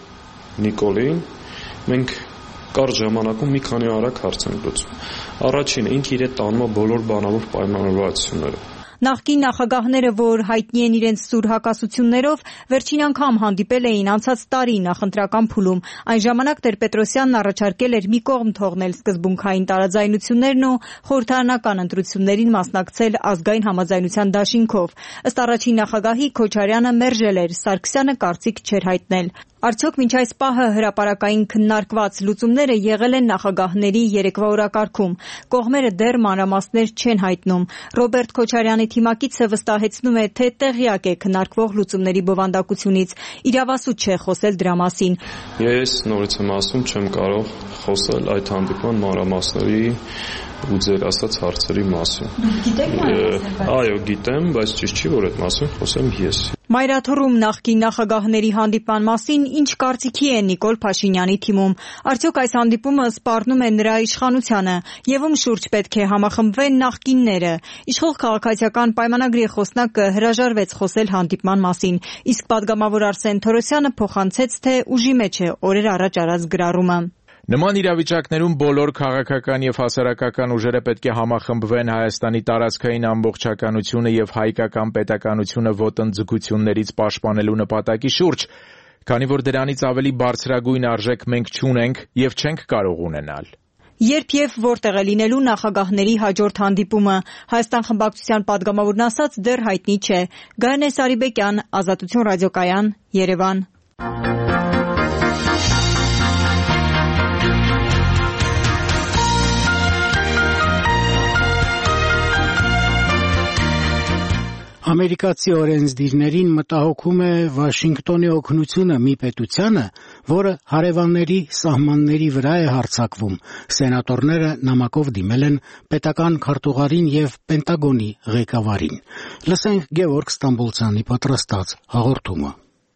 Նիկոլին մենք կարճ ժամանակում մի քանի արագ հարց ենք լուծում։ Առաջինը ինքը իր հետ տանում է բոլոր բանավոր պայմանավորվածությունները։ Նախկին նախագահները, որ հայտնի են իրենց սուր հակասություններով, վերջին անգամ հանդիպել էին անցած տարի նախընտրական փուլում։ Այն ժամանակ Տեր-Պետրոսյանն առաջարկել էր մի կողմ թողնել սկզբունքային տարաձայնություններն ու խորհրդարանական ընտրություններին մասնակցել ազգային համաձայնության դաշինքով։ Ըստ առաջին նախագահի Քոչարյանը մերժել էր, Սարգսյանը կարծիք չէր հայտնել։ Արդյոք մինչ այս պահը հրապարակային քննարկված լուծումները եղել են նախագահների երեկվա օրակարգում։ Կողմերը դեռ մանրամասներ չեն հայտնում։ Ռոբերտ Քոչարյանի թիմակիցը վստահեցնում է, թե տեղյակ է քննարկվող լուծումների բովանդակությունից։ Իրավասու չէ խոսել դրա մասին։ Ես նորից եմ ասում, չեմ կարող խոսել այդ հանդիպման մանրամասների ու ձեր ասած հարցերի մասին։ Գիտեք մանրամասներ։ Այո, գիտեմ, բայց ճիշտ չի, որ այդ մասին խոսեմ ես։ Մայրաթոռում նախկին նախագահների հանդիպման մասին ինչ կարծիքի է Նիկոլ Փաշինյանի թիմում։ Արդյոք այս հանդիպումը սպառնում է նրա իշխանությանը եւ ում շուրջ պետք է համախմբվեն նախկինները։ Իշխող քաղաքացիական պայմանագրի խոսնակը հրաժարվեց խոսել հանդիպման մասին, իսկ պատգամավոր Արսեն Թորոսյանը փոխանցեց, թե ուժի մեջ է օրեր առաջ արած գրառումը։ Նման իրավիճակներում բոլոր քաղաքական եւ հասարակական ուժերը պետք է համախմբվեն Հայաստանի տարածքային ամբողջականությունը եւ հայկական պետականությունը ոտնձգություններից պաշտպանելու նպատակի շուրջ, քանի որ դրանից ավելի բարձրագույն արժեք մենք չունենք եւ չենք կարող ունենալ։ Երբ եւ որտեղ է լինելու նախագահների հաջորդ հանդիպումը, Հայաստան խմբակցության պատգամավորն ասաց, դեռ հայտնի չէ։ Գայանե Սարիբեկյան, Ազատություն ռադիոկայան, Երևան։ Ամերիկացի օրենսդիրներին մտահոգում է Վաշինգտոնի օգնությունը մի պետությանը, որը հարևանների սահմանների վրա է հարձակվում։ Սենատորները նամակով դիմել են պետական քարտուղարին եւ Պենտագոնի ղեկավարին։ Լսենք Գևորգ Ստամբոլցյանի պատրաստած հաղորդումը։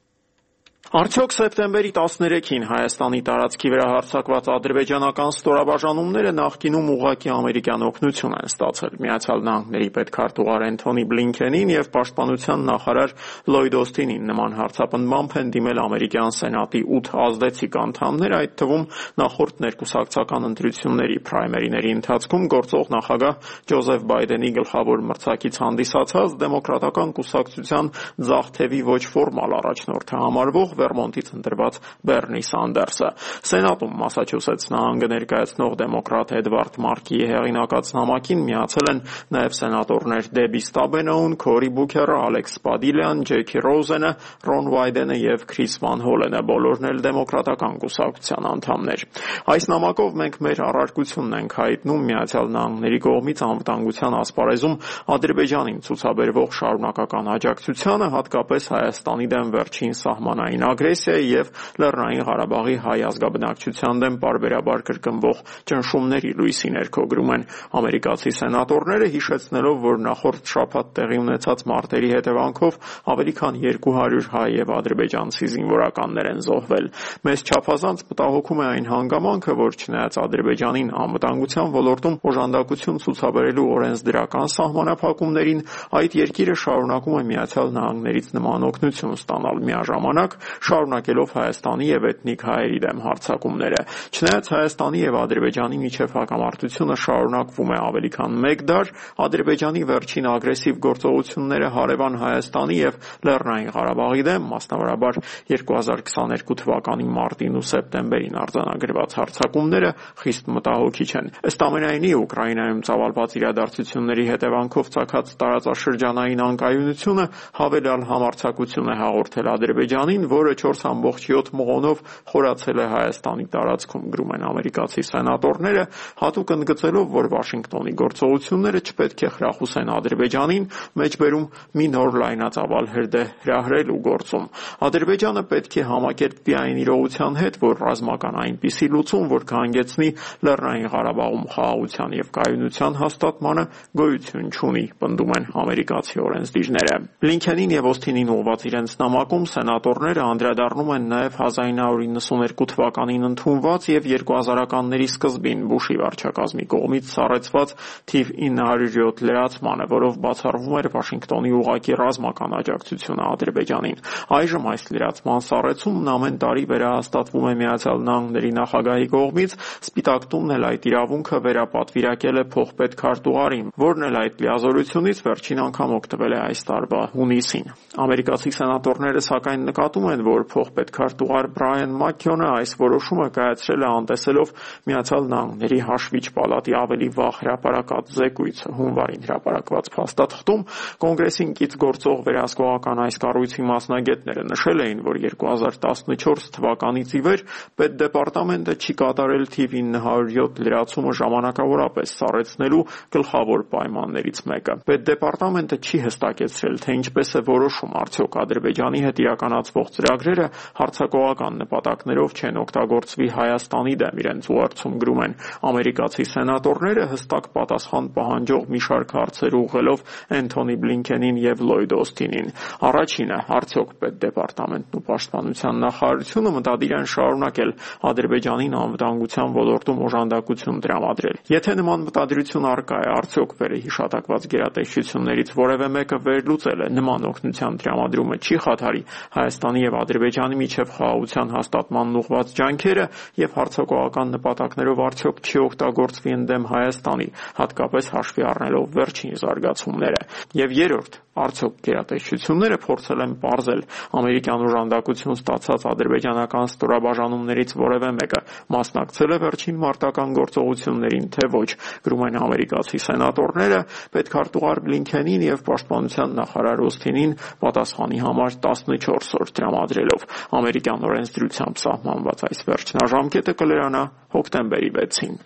Արդյոք սեպտեմբերի տասներեքին Հայաստանի տարածքի վրա հարձակված ադրբեջանական ստորաբաժանումները նախկինում ուղղակի ամերիկյան օգնություն են ստացել։ Միացյալ Նահանգների պետքարտուղար Էնթոնի Բլինքենին եւ պաշտպանության նախարար Լոյդ Օսթինին նման հարցապնդմամբ են դիմել ամերիկյան սենատի ութ ազդեցիկ անդամներ, այդ թվում նախորդ ներկուսակցական ընտրությունների պրայմերիների ընթացքում գործող նախագահ Ջոզեֆ Բայդենի գլխավոր մրցակից հանդիսացած դեմոկրատական կուսակցության ձախ թևի ոչ ֆորմալ առաջնորդը համարվող Վերմոնտից ընտրված Բերնի Սանդերսը։ Սենատում Մասաչուսեթս նահանգը ներկայացնող դեմոկրատ Էդվարդ Մարկիի հեղինակած նամակին միացել են նաև սենատորներ Դեբի Ստաբենոուն, Քորի Բուքերը, Ալեքս Պադիլյան, Ջեքի Ռոզենը, Ռոն Վայդենը եւ Քրիս Վան Հոլենը, բոլորն էլ դեմոկրատական կուսակցության անդամներ։ Այս նամակով մենք մեր առարկությունն ենք հայտնում Միացյալ Նահանգների կողմից անվտանգության ասպարեզում Ադրբեջանին ցուցաբերվող շարունակական աջակցությանը, հատկապես Հայաստանի դեմ վերջին սահմանային ագրեսիայի եւ Լեռնային Ղարաբաղի հայ ազգաբնակչության դեմ պարբերաբար կրկնվող ճնշումների լույսի ներքո, գրում են ամերիկացի սենատորները, հիշեցնելով, որ նախորդ շաբաթ տեղի ունեցած մարտերի հետևանքով ավելի քան երկու հարյուր հայ եւ ադրբեջանցի զինվորականներ են զոհվել։ Մեզ չափազանց մտահոգում է այն հանգամանքը, որ չնայած Ադրբեջանին անվտանգության ոլորտում օժանդակություն ցուցաբերելու օրենսդրական սահմանափակումներին, այդ երկիրը շարունակում է Միացյալ Նահանգներից նման օգնություն ստանալ, միաժամանակ շարունակելով Հայաստանի եւ էթնիկ հայերի դեմ հարձակումները։ Չնայած Հայաստանի եւ Ադրբեջանի միջև հակամարտությունը շարունակվում է ավելի քան մեկ դար, Ադրբեջանի վերջին ագրեսիվ գործողությունները հարևան Հայաստանի եւ Լեռնային Ղարաբաղի դեմ, մասնավորաբար երկու հազար քսաներկու թվականի մարտին ու սեպտեմբերին արձանագրված հարձակումները խիստ մտահոգիչ են։ Ըստ ամենայնի, Ուկրաինայում ծավալված իրադարձությունների հետևանքով ծագած տարածաշրջանային անկայունությունը հավելյալ համարձակություն է հաղորդել Ադրբեջանին, որը չորս ամբողջ յոթ մղոնով խորացել է Հայաստանի տարածքում, գրում են ամերիկացի սենատորները, հատուկ ընդգծելով, որ Վաշինգտոնի գործողությունները չպետք է խրախուսեն Ադրբեջանին մեջբերում մի նոր լայնածավալ հրդեհ հրահրելու գործում։ Ադրբեջանը պետք է համակերպվի այն իրողության հետ, որ ռազմական այնպիսի լուծում, որ կհանգեցնի Լեռնային Ղարաբաղում խաղաղության եւ կայունության հաստատմանը, գոյություն չունի, պնդում են ամերիկացի օրենսդիրները։ Բլինքենին եւ Օսթինին ուղղված իրենց նամակում սենատորները անդրադառնում են նաև հազար նույն հարյուր իննսուներկու թվականին ընդունված եւ երկու հազարականների սկզբին Բուշի վարչակազմի կողմից սառեցված թիվ ինը հարյուր յոթ լրացմանը, որով բացառվում էր Վաշինգտոնի ուղղակի ռազմական աջակցությունը Ադրբեջանին։ Այժմ այս լրացման սառեցումն ամեն տարի վերահաստատվում է Միացյալ Նահանգների նախագահի կողմից, Սպիտակ տունն էլ այդ իրավունքը վերապատվիրակել է փոխպետքարտուղարին, որն էլ այդ լիազորությունից վերջին անգամ օգտվել է այս տարվա հունիսին։ Ամերիկացի սենատորները սակայն նկատում են, որ փոխպետքարտուղար Բրայան Մաքքյոնը այս որոշումը կայացրել է անտեսելով Միացյալ Նահանգների հաշվիչ պալատի ավելի վաղ հրապարակած զեկույցը։ Հունվարին հրապարակված փաստաթղթում Կոնգրեսին կից գործող վերահսկողական այս կառույցի մասնագետները նշել էին, որ երկու հազար տասնչորս թվականից ի վեր Պետդեպարտամենտը չի կատարել թիվ ինը հարյուր յոթ լրացումը ժամանակավորապես սառեցնելու գլխավոր պայմաններից մեկը։ Պետդեպարտամենտը չի հստակեցրել, թե ինչպես է որոշում արդյոք Ադրբեջանի հետ իրականացվող ծրագրը ծրագրերը հարձակողական նպատակներով չեն օգտագործվի Հայաստանի դեմ, իրենց ուղերձում գրում են ամերիկացի սենատորները հստակ պատասխան պահանջող մի շարք հարցեր ուղղելով Էնթոնի Բլինքենին եւ Լլոյդ Օսթինին։ Առաջինը, արդյոք Պետդեպարտամենտն ու Պաշտպանության նախարարությունը մտադիր են շարունակել Ադրբեջանին անվտանգության ոլորտում օժանդակություն տրամադրել։ Եթե նման մտադրություն առկա է, արդյոք վերահիշատակված գերատեսչություններից որևէ մեկը վերլուծել է նման օգնության տրամադրումը չի խաթարի Հայաստանի եւ Ադրբեջանի միջև խաղաղության հաստատմանն ուղղված ջանքերը եւ հարձակողական նպատակներով արդյոք չի օգտագործվի ընդդեմ Հայաստանի, հատկապես հաշվի առնելով վերջին զարգացումները։ Եվ երրորդ, արդյոք գերատեսչությունները փորձել են պարզել ամերիկյան օժանդակություն ստացած ադրբեջանական ստորաբաժանումներից որևէ մեկը մասնակցել է վերջին մարտական գործողություններին, թե ոչ, գրում են ամերիկացի սենատորները, պետքարտուղար Բլինքենին եւ պաշտպանության նախարար Օսթինին պատասխանի համար տասնչորս օր տրամադրելով։ Ամերիկյան օրենսդրությամբ սահմանված այս վերջնաժամկետը կլրանա հոկտեմբերի վեցին։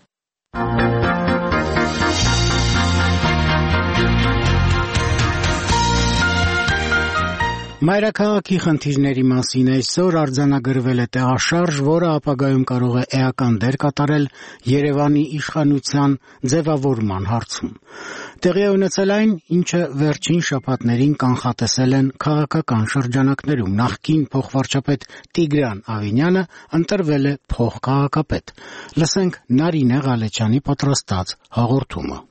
Մայրաքաղաքի խնդիրների մասին այսօր արձանագրվել է տեղաշարժ, որը ապագայում կարող է էական դեր կատարել Երևանի իշխանության ձևավորման հարցում։ Տեղի է ունեցել այն, ինչը վերջին շաբաթներին կանխատեսել են քաղաքական շրջանակներում։ Նախկին փոխվարչապետ Տիգրան Ավինյանը ընտրվել է փոխքաղաքապետ։ Լսենք Նարինե Ղալեչյանի պատրաստած հաղորդումը։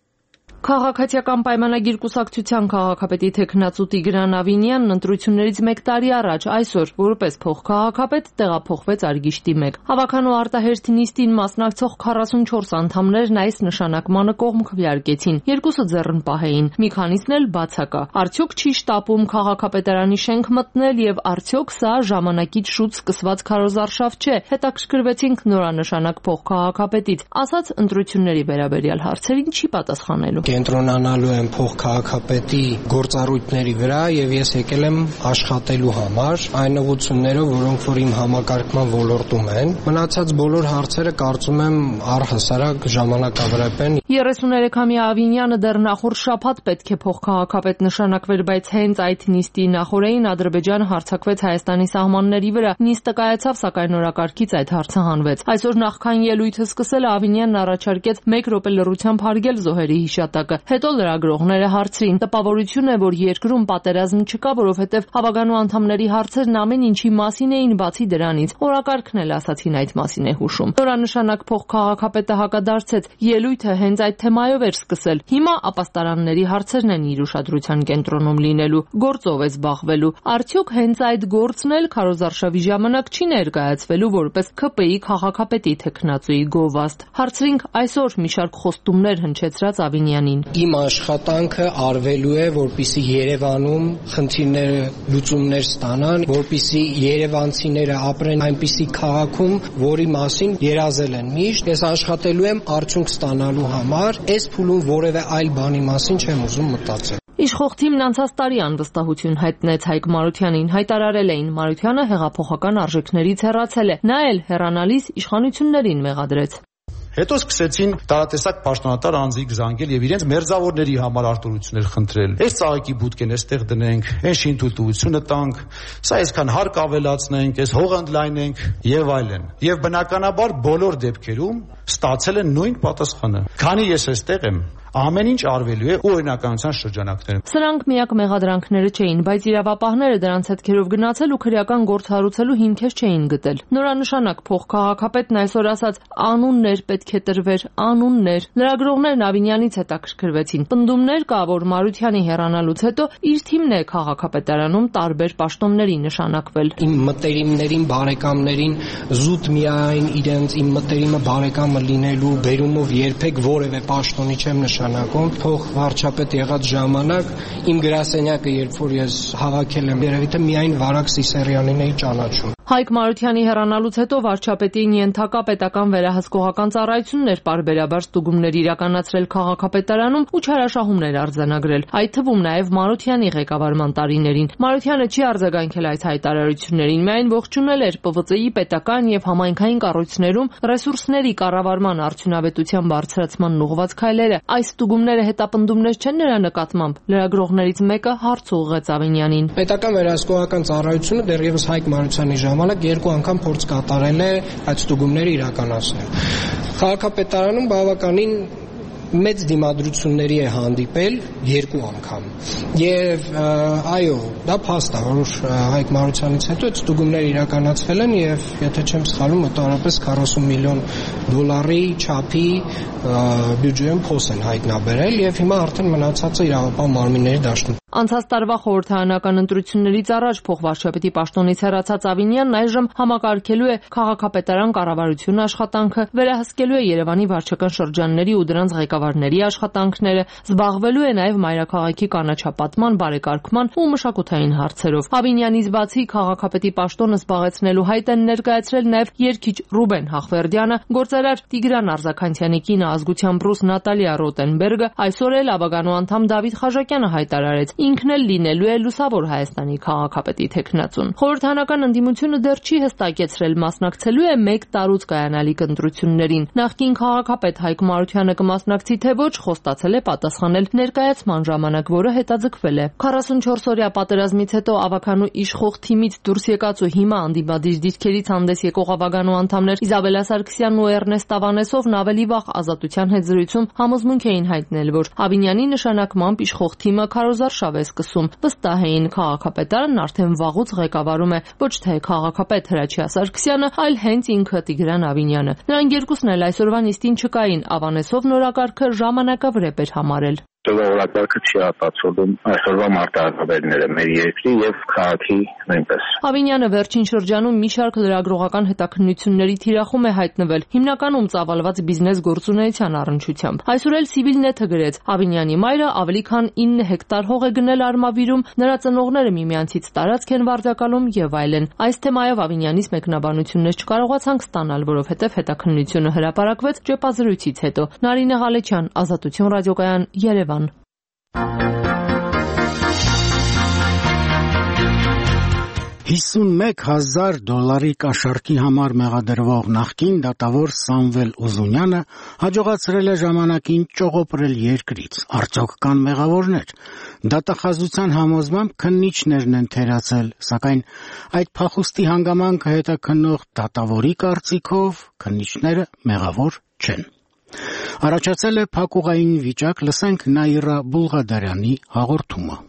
Քաղաքացիական պայմանագիր կուսակցության քաղաքապետի թեկնածու Տիգրան Ավինյանն ընտրություններից մեկ տարի առաջ այսօր որպես փոխքաղաքապետ տեղափոխվեց Արգիշտի մեկ։ Հավաքանու արտահերթ նիստին մասնակցող քառասունչորս անդամներն այս նշանակմանը կողմ քվեարկեցին, երկուսը ձեռնպահ էին, մի քանիսն էլ բացակա։ Արդյոք չի շտապում քաղաքապետարանի շենք մտնել եւ արդյոք սա ժամանակից շուտ սկսված քարոզարշավ չէ։ Հետաքրքրվեցինք նորանշանակ փոխքաղաքապետից, ասաց ընտրությունների վերաբերյալ հարցերին չի պատասխանելու։ Կենտրոնանալու եմ փոխքաղաքապետի գործառույթների վրա եւ ես եկել եմ աշխատելու համար այն ուղղություններով, որոնք որ իմ համակարգման ոլորտում են։ Մնացած բոլոր հարցերը կարծում եմ առհասարակ ժամանակավրեպ են։ երեսուներեքամյա Ավինյանը դեռ նախորդ շաբաթ պետք է փոխքաղաքապետ նշանակվեր, բայց հենց այդ նիստի նախօրեին Ադրբեջանը հարձակվեց Հայաստանի սահմանների վրա։ Նիստը կայացավ, սակայն օրակարգից այդ հարցը հանվեց։ Այսօր նախքան ելույթը սկսել Ավինյանն առաջարկեց մեկ րոպե լռությամբ հարգել զոհերի հիշատակը։ Հետո լրագրողները հարցրին. տպավորություն է, որ երկրում պատերազմ չկա, որովհետև հավագանու անդամների հարցերն ամեն ինչի մասին էին բացի դրանից։ Օրակարգն էլ ասացին այդ մասին է հուշում։ Նորանշանակ փոխքաղաքապետը հակադարձեց. ելույթը հենց այդ թեմայով էր սկսել։ Հիմա ապաստարանների հարցերն են իր ուշադրության կենտրոնում լինելու, գործով է զբաղվելու։ Արդյոք հենց այդ գործն էլ քարոզարշավի ժամանակ չի ներկայացվելու որպես ՔՊԻ քաղաքապետի թեկնածուի գովաստ։ Հարցրինք այսօր մի շարք խոստումներ հնչեցրած Ավինյանին։ Իմ աշխատանքը արվելու է, որպեսզի Երևանում խնդիրները լուծումներ ստանան, որպեսզի երևանցիները ապրեն այնպիսի քաղաքում, որի մասին երազել են միշտ։ Ես աշխատելու եմ արդյունք ստանալու համար, այս փուլում որևէ այլ բանի մասին չեմ ուզում մտածել։ Իշխող թիմն անցած տարի անվստահություն հայտնեց Հայկ Մարությանին, հայտարարել էին Մարությանը հեղափոխական արժեքներից հեռացել է, նա էլ հեռանալիս իշխանություններին մեղադրեց։ Հետո սկսեցին տարատեսակ պաշտոնատար անձիկ զանգել եւ իրենց մերձավորների համար արտոնություններ խնդրել։ Այս ծաղիկի բուտկեն էստեղ դնենք, այն շինթույլտվությունը տանք, սա այսքան հարկ ավելացնենք, այս հող ընդլայնենք եւ այլն։ Եվ բնականաբար բոլոր դեպքերում ստացել են նույն պատասխանը։ Քանի ես այստեղ եմ, ամեն ինչ արվելու է օրինականության շրջանակներում։ Սրանք միակ մեղադրանքները չէին, բայց իրավապահները դրանց հետքերով գնացել ու քրեական գործ հարուցելու հիմքեր չէին գտել։ Նորանշանակ փոխքաղաքապետն այսօր ասաց անուններ պետք է տրվեր, անուններ։ Լրագրողներն Ավինյանից հետաքրքրվեցին։ Պնդումներ կա, որ Մարությանի հեռանալուց հետո իր թիմն է քաղաքապետարանում տարբեր պաշտոնների նշանակվել։ Իմ մտերիմներին, բարեկամներին զուտ միայն իրենց իմ մտերիմը բարեկամը լինելու բերումով երբեք որևէ պաշտոնի չեմ նշանակում։ Փոխ վարչապետ եղած ժամանակ իմ գրասենյակը երբ որ ես հավաքել եմ երևի թե միայն Վարակ Սիսերյանին էի ճանաչում։ Հայկ Մարությանի հեռանալուց հետո վարչապետին ենթակա պետական վերահսկողական ծառայություններ պարբերաբար ստուգումներ իրականացրել քաղաքապետարանում ու չարաշահումներ արձանագրել, այդ թվում նաև Մարությանի ղեկավարման տարիներին։ Մարությանը չի արձագանքել այդ հայտարարություններին, միայն ողջունել էր Պ V C-ի պետական եւ համայնքային կառույցներում ռեսուրսների կառավարման արդյունավետության բարձրացման ուղղված քայլերը։ Այս ստուգումները հետապնդումներ չեն նրա նկատմամբ։ Լրագրողներից մեկը հարց ուղղեց Ավինյանին։ Պետական վերահսկողական ծառայությունը դեռևս Հայկ Մարությանի ժամանակ երկու անգամ փորձ կատարել է այդ ստուգումները իրականացնել։ Քաղաքապետարանում բավականին մեծ դիմադրությունների է հանդիպել երկու անգամ։ Եվ այո, դա փաստ է, որ Հայկ Մարությանից հետո այդ ստուգումները իրականացվել են եւ եթե չեմ սխալվում, մոտավորապես քառասուն միլիոն դոլարի չափի բյուջեում փոս են հայտնաբերել եւ հիմա արդեն մնացածը իրավապահ մարմինների դաշտում։ Անցած տարվա խորհրդարանական ընտրություններից առաջ փոխվարչապետի պաշտոնից հեռացած Ավինյանն այժմ համակարգելու է քաղաքապետարան կառավարություն աշխատանքը, վերահսկելու է Երևանի վարչական շրջանների ու դրանց ղեկավարների աշխատանքները, զբաղվելու է նաև մայրաքաղաքի կանաչապատման, բարեկարգման ու մշակութային հարցերով։ Ավինյանից բացի քաղաքապետի պաշտոնը զբաղեցնելու հայտ են ներկայացրել նաև երգիչ Ռուբեն Հախվերդյանը, գործարար Տիգրան Արզաքանթյանի կինը ազգությամբ ռուս Նատալիա Ռոտենբերգը, այսօր էլ Աբագանու անդամ Դավիթ Խաժակյանը հայտարարեց ինքն էլ լինելու է լուսավոր Հայաստանի քաղաքապետի թեկնածուն։ Խորհրդարանական ընդդիմությունը դեռ չի հստակեցրել մասնակցելու է մեկ տարուց կայանալիք ընտրություններին։ Նախկին քաղաքապետ Հայկ Մարությանը կմասնակցի թե ոչ, խոստացել է պատասխանել ներկայացման ժամանակ, որը հետաձգվել է։ քառասունչորս օրյա պատերազմից հետո Ավագանու իշխող թիմից դուրս եկած ու հիմա անդիմադիր դիրքերից հանդես եկող Ավագանու անդամներ Իզաբելա Սարգսյանն ու Էրնեստ Ավանեսովն ավելի վաղ Ազատության հետ զրույցում համոզմունք էին հայտնել, որ Ավինյանի նշանակմամբ իշխող թիմը քարոզարշավ է սկսում։ Վստահ էին քաղաքապետարն արդեն վաղուց ղեկավարում է ոչ թե քաղաքապետ Հրաչյա Սարգսյանը, այլ հենց ինքը Տիգրան Ավինյանը։ Նրանք երկուսն էլ այսօրվա նիստին չկային, Ավանեսովն օրակարգը ժամանակավրեպ էր համարել։ Օրակարգը չի ապացուցում այսօրվա մարտահրավերները մեր երկրի եւ քաղաքի նույնպես։ Ավինյանը վերջին շրջանում մի շարք լրագրողական հետաքննությունների թիրախում է հայտնվել, հիմնականում ծավալված բիզնես գործունեության առնչությամբ։ Այսօր էլ Civilnet-ը գրեց. Ավինյանի մայրը ավելի քան ինը հեկտար հող է գնել Արմավիրում, նրա ծնողները միմյանցից տարածք են վարձակալում եւ այլն։ Այս թեմայով Ավինյանից մեկնաբանություններ չկարողացանք ստանալ, որովհետեւ հետաքննությունը հրապարակվեց ճեպազրույցից հետո։ Նարինե Ղալեչյան, Ազատություն ռադիոկայան, Երևան։ հիսունմեկ հազար դոլարի կաշառքի համար մեղադրվող նախկին դատավոր Սամվել Ուզունյանը հաջողացրել է ժամանակին ճողոպրել երկրից։ Արդյոք կան մեղավորներ։ Դատախազության համոզմամբ քննիչներն են թերացել, սակայն այդ փախուստի հանգամանքը հետաքննող դատավորի կարծիքով քննիչները մեղավոր չեն։ Առաջացել է փակուղային վիճակ, լսենք Նաիրա Բուլղադարյանի հաղորդումը։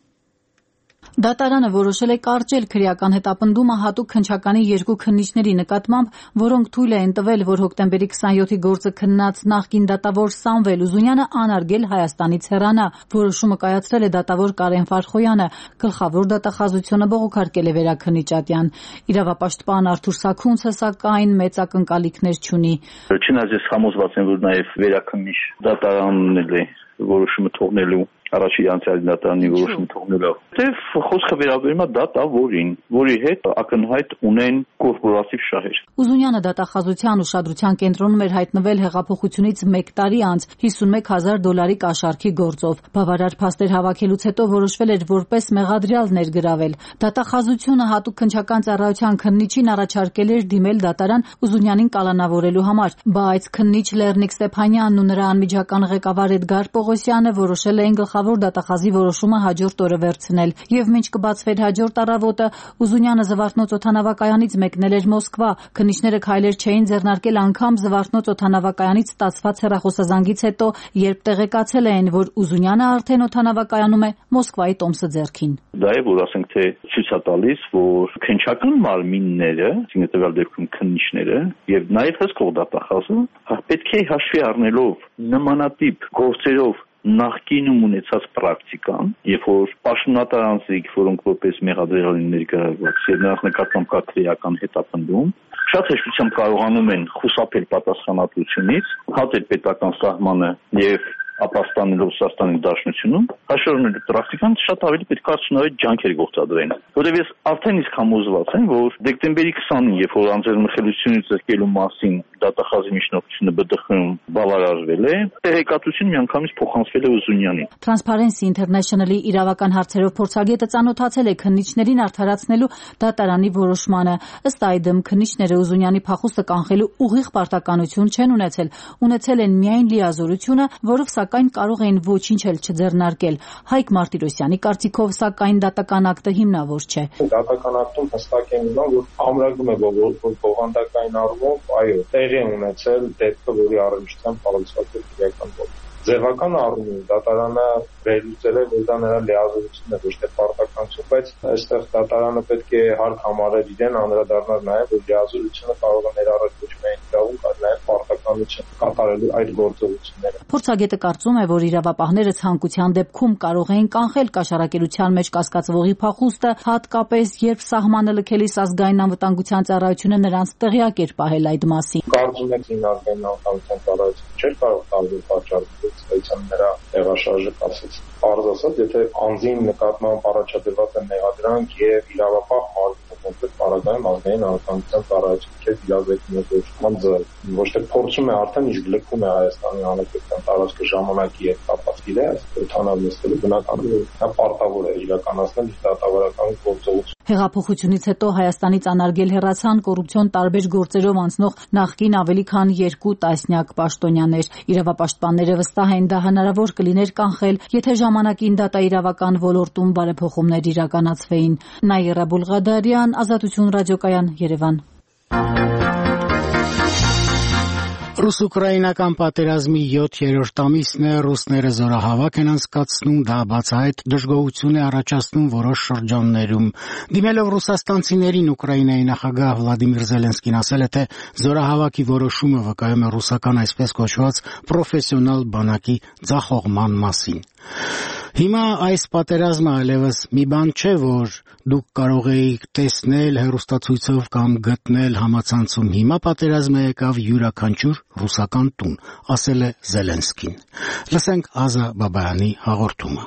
Դատարանը որոշել է կարճել քրեական հետապնդումը հատուկ քննչականի երկու քննիչների նկատմամբ, որոնք թույլ էին տվել, որ հոկտեմբերի քսաներկուի գործը քննած նախկին դատավոր Սամվել Ուզունյանը անարգել Հայաստանից հեռանա։ Որոշումը կայացրել է դատավոր Կարեն Ֆարխոյանը, գլխավոր դատախազությունը բողոքարկել է վերաքննիչատյան։ Իրավապաշտպան Արթուր Սաքունցը սակայն մեծ ակնկալիքներ չունի։ Չնայած համոզված եմ, որ նաև վերաքննիչ դատարանն է որոշումը թողնելու առաջի անցյալ դատարանի որոշումը թողնելով։ Դեվ խոսքը վերաբերում է դատավորին, որի հետ ակնհայտ ունեն կորպորատիվ շահեր։ Ուզունյանը դատախազության ուշադրության կենտրոնում էր հայտնվել հեղափոխությունից մեկ տարի անց հիսունմեկ հազար դոլարի կաշառքի գործով։ Բավարար փաստեր հավաքելուց հետո որոշվել էր որպես մեղադրյալ ներգրավել։ Դատախազությունը հատուկ քննչական ծառայության քննիչին առաջարկել էր դիմել դատարան Ուզունյանին կալանավորելու համար, բայց քննիչ Լեռնիկ Ստեփանյանն ու նրա անմիջական ղեկավար Էդգար Պողոսյանը որոշել էին գլխավոր դատախազի որոշումը հաջորդ օրը վերցնել, եւ մինչ կբացվեր հաջորդ առավոտը Ուզունյանը Զվարթնոց օդանավակայանից մեկնել էր Մոսկվա։ Քննիչները քայլեր չէին ձեռնարկել անգամ Զվարթնոց օդանավակայանից ստացված հեռախոսազանգից հետո, երբ տեղեկացել էին, որ Ուզունյանը արդեն օդանավակայանում է Մոսկվայի տոմսը ձեռքին։ Դա է, որ ասենք թե ցույց է տալիս, որ քննչական մարմինները, այսինքն տվյալ դեպքում քննիչները եւ նաեւ հսկող դատախազը պետք է հաշվի առնելով նմանատիպ գործերով նախկինում ունեցած պրակտիկան, երբ որ պաշտոնատար անձիկ, որոնք որպես մեղադրյալ ներգրավված, եւ նրանց նկատմամբ կա քրեական հետապնդում, շատ հեշտությամբ կարողանում են խուսափել պատասխանատվությունից, հատել պետական սահմանը եւ ապաստանել Ռուսաստանի Դաշնությունում, հաշվառնելու պրակտիկան շատ ավելի պետք է արդյունավետ ջանքեր գործադրեն։ Որովհետև ես արդեն իսկ համոզված եմ, որ դեկտեմբերի քսանին, երբ որ անձեռնմխելիությունից զրկելու մասին դատախազի միջնորդությունը B D X-ում բավարարվել է, տեղեկատվությունը միանգամից փոխանցվել է Ուզունյանին։ Transparency International-ի իրավական հարցերով փորձագետը ծանոթացել է քննիչներին արդարացնելու դատարանի որոշմանը։ Ըստ այդմ քննիչները Ուզունյանի փախուստը կանխելու ուղիղ պարտականություն չեն ունեցել, ունեցել են միայն լիազորությունը, որով սակայն կարող էին ոչինչ էլ չձեռնարկել։ Հայկ Մարտիրոսյանի կարծիքով սակայն դատական ակտը հիմնավոր չէ։ Դատական ակտում հստակ է մնում, որ ամրագրում է, որ բովանդակային առումով, այո, տեղի է ունեցել դեպքը, որի առնչությամբ կառուցված է քրեական ոտ։ Ձևական առումով դատարանը վերլուծել է, որ դա նրա լիազորությունն է, ոչ թե պարտականություն, բայց այստեղ դատարանը պետք է հարկ համարել իրեն, անդրադառնալ նաև, որ լիազորությունը կարող է ներառել ոչ միայն իրավունք, այլ նաև պարտականություն կատարելու այդ գործողությունները։ Փորձագետը կարծում է, որ իրավապահները ցանկության դեպքում կարող էին կանխել կաշառակերության մեջ կասկածվողի փախուստը, հատկապես երբ սահմանը լքելիս ազգային անվտանգության ծառայությունը նրանց տեղյակ էր պահել այդ մասին։ Կարծում եք ազգային անվտանգության ծառայությունը չէր կարող տարբեր պատճառներով ստացան նրա տեղաշարժը կասեց։ Պարզ ասած, եթե անձին նկատմամբ առաջադրված է մեղադրանք եւ իրավապահ մարմինը կոնկրետ параգայում ազգային անվտանգության ծառայությունը քեզ իրազեկնական ձեռ ոչ թե փորձում է արդեն իսկ լքում է Հայաստանի Հանրապետության տարածքը ժամանակի հետ կապացկել է, այս թանավ նստելու բնականին նա պարտավոր է իրականացնել իր դատավարական գործողությունը։ Հեղափոխությունից հետո Հայաստանից անարգել հեռացան կոռուպցիոն տարբեր գործերով անցնող նախկին ավելի քան երկու տասնյակ պաշտոնյաներ։ Իրավապաշտպանները վստահ են դա հնարավոր կլիներ կանխել, եթե ժամանակին դատաիրավական ոլորտում բարեփոխումներ իրականացվեին։ Նաիրա Բուլղադարյան, Ազատություն ռադիոկայան, Երևան։ Ռուս-ուկրաինական պատերազմի յոթերորդ ամիսն է, ռուսները զորահավաք են անցկացնում, դա բացահայտ դժգոհություն է առաջացնում որոշ շրջաններում։ Դիմելով ռուսաստանցիներին, Ուկրաինայի նախագահ Վլադիմիր Զելենսկին ասել է, թե զորահավաքի որոշումը վկայում է ռուսական այսպես կոչված պրոֆեսիոնալ բանակի ձախողման մասին։ Հիմա այս պատերազմը այլևս մի բան չէ, որ դուք կարող էիք տեսնել հեռուստացույցով կամ գտնել համացանցում։ Հիմա պատերազմը եկավ յուրաքանչյուր ռուսական տուն, ասել է Զելենսկին։ Լսենք Ազա Բաբայանի հաղորդումը։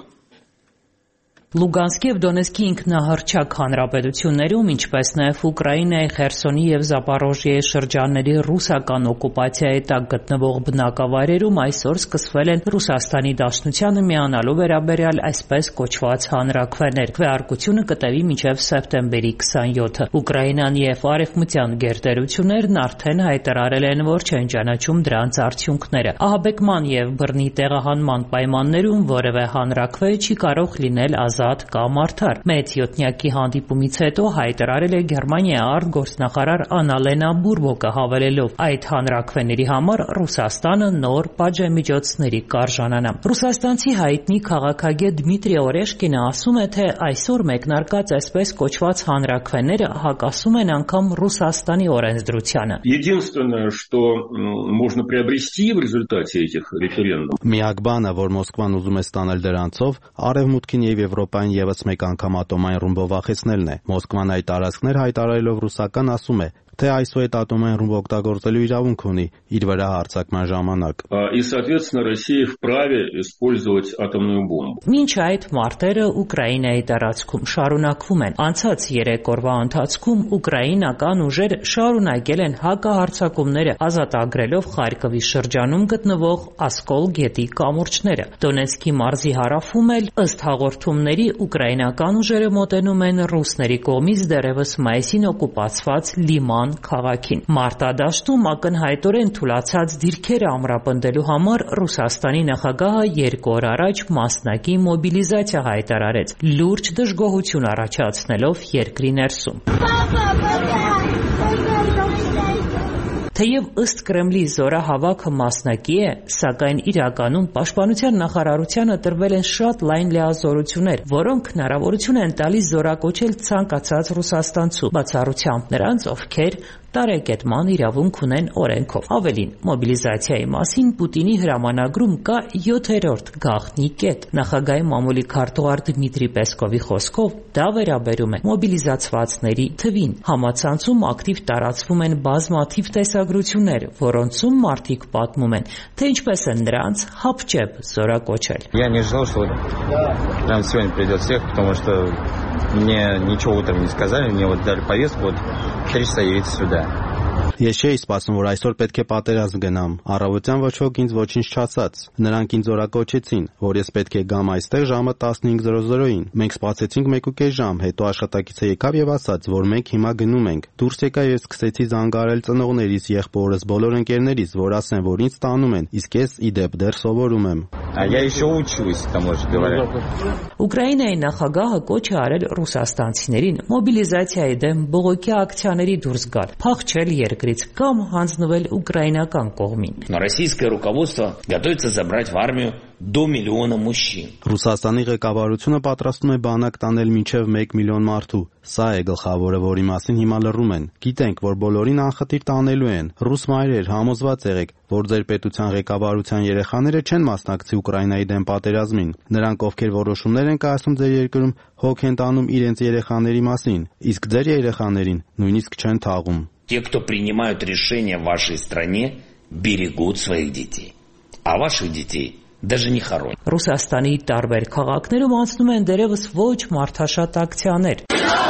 Լուգանսկի եւ Դոնեցկի ինքնահռչակ հանրապետություններում, ինչպես նաեւ Ուկրաինայի Խերսոնի եւ Զապորոժիեի շրջանների ռուսական օկուպացիայի տակ գտնվող բնակավայրերում այսօր սկսվել են Ռուսաստանի Դաշնությանը միանալու վերաբերյալ այսպես կոչված հանրաքվեներ։ Քվեարկությունը կտևի մինչև սեպտեմբերի քսանյոթը։ Ուկրաինան եւ արևմտյան գերտերություններն արդեն հայտարարել են, որ չեն ճանաչում դրանց արդյունքները։ Ահաբեկման եւ բռնի տեղահանման պայմաններում որևէ հանրաքվե չի կարող լինել ազատ կամ արդար։ Մեծ յոթնյակի հանդիպումից հետո հայտարարել է Գերմանիայի արտգործնախարար Անալենա Բուրբոկը, հավելելով. այդ հանրաքվեների համար Ռուսաստանը նոր պատժամիջոցների կարժանանա։ Ռուսաստանցի հայտնի քաղաքագետ Դմիտրի Օրեշկինը ասում է, թե այսօր մեկնարկած այսպես կոչված հանրաքվեները հակասում են անգամ Ռուսաստանի օրենսդրությանը։ Единственное, что можно приобрести в результате этих референдумов. Միակ բանը, որ Մոսկվան ուզում է ստանել դրանցով, Արևմուտքին եւ Եվրոպային եւս մեկ անգամ ատոմային ռումբով վախեցնելն է։ Մոսկվան այդ տարածքներ հայտարարելով ռուսական ասում է, թե այսօր ատոմային ռումբ օգտագործելու իրավունք ունի իր վրա հարձակման ժամանակ։ И, соответственно, Россия вправе использовать атомную бомбу. Մինչ այդ մարտերը Ուկրաինայի տարածքում շարունակվում են։ Անցած երեք օրվա ընթացքում ուկրաինական ուժեր շարունակել են հակահարձակումները, ազատագրելով Խարկովի շրջանում գտնվող Ասկոլ գետի կամուրջները։ Դոնեցկի մարզի հարավում էլ, ըստ հաղորդումների, ուկրաինական ուժերը մոտենում են ռուսների կողմից դեռևս մայիսին օկուպացված Լիման քաղաքին։ Մարտադաշտում ակնհայտորեն թուլացած դիրքերը ամրապնդելու համար Ռուսաստանի նախագահը երկու օր առաջ մասնակի մոբիլիզացիա հայտարարեց, լուրջ դժգոհություն առաջացնելով երկրի ներսում։ Թեև ըստ Կրեմլի զորահավաքը մասնակի է, սակայն իրականում պաշտպանության նախարարությանը տրվել են շատ լայն լիազորություններ, որոնք հնարավորություն են տալիս զորակոչել ցանկացած ռուսաստանցու, բացառությամբ նրանց, ովքեր տարեկետման իրավունք ունեն օրենքով։ Ավելին, մոբիլիզացիայի մասին Պուտինի հրամանագրում կա յոթերորդ գաղտնի կետ։ Նախագահի մամուլի քարտուղար Դմիտրի Պեսկովի խոսքով դա վերաբերում է մոբիլիզացվածների թվին։ Համացանցում ակտիվ տարածվում են բազմաթիվ տեսակ վիճակագրություններ, որոնցում մարդիկ պատմում են, թե ինչպես են նրանց հապճեպ զորակոչել։ Я не ждал, что прям сегодня придет всех, потому что мне ничего утром не сказали, мне вот дали повестку, вот в три часа явиться сюда. Ես չէի սպասում, որ այսօր պետք է պատերազմ գնամ։ Առավոտյան ոչ ոք ինձ ոչինչ չասաց։ Նրանք ինձ զորակոչեցին, որ ես պետք է գամ այստեղ ժամը տասնհինգ զրոզրոյին։ Մենք սպասեցինք մեկ ու կես ժամ, հետո աշխատակիցը եկավ եւ ասաց, որ մենք հիմա գնում ենք։ Դուրս եկա եւ սկսեցի զանգարել ծնողներիս, եղբորս, բոլոր ընկերներիս, որ ասեն, որ ինձ տանում են, իսկ ես ի դեպ դեռ սովորում եմ։ А я еще учусь, тому же говоря. Ուկրաինայի նախագահը կոչ է արել ռուսաստանցիներին մոբիլիզացիայի դեմ բողոքի ակցիաների դուրս գալ, փախչել երկրից կամ հանձնվել ուկրաինական կողմին։ Но российское руководство готовится забрать в армию до миллиона мужчин. Ռուսաստանի ղեկավարությունը պատրաստվում է բանակ տանել մինչև մեկ միլիոն մարդու։ Սա է գլխավորը, որի մասին հիմա լռում են։ Գիտենք, որ բոլորին անխտիր տանելու են։ Ռուս մայրեր, համոզված եղեք, որ ձեր պետության ղեկավարության երեխաները չեն մասնակցի Ուկրաինայի դեմ պատերազմին։ Նրանք, ովքեր որոշումներ են կայացնում ձեր երկրում, հոգ են տանում իրենց երեխաների մասին, իսկ ձեր երեխաներին նույնիսկ չեն թաղում։ Те, кто принимают решения в вашей стране, берегут своих детей. А ваших детей даже не хоронят. Ռուսաստանի տարբեր քաղաքներում անցնում են դերևս ոչ մարդաշատ ակցիաներ։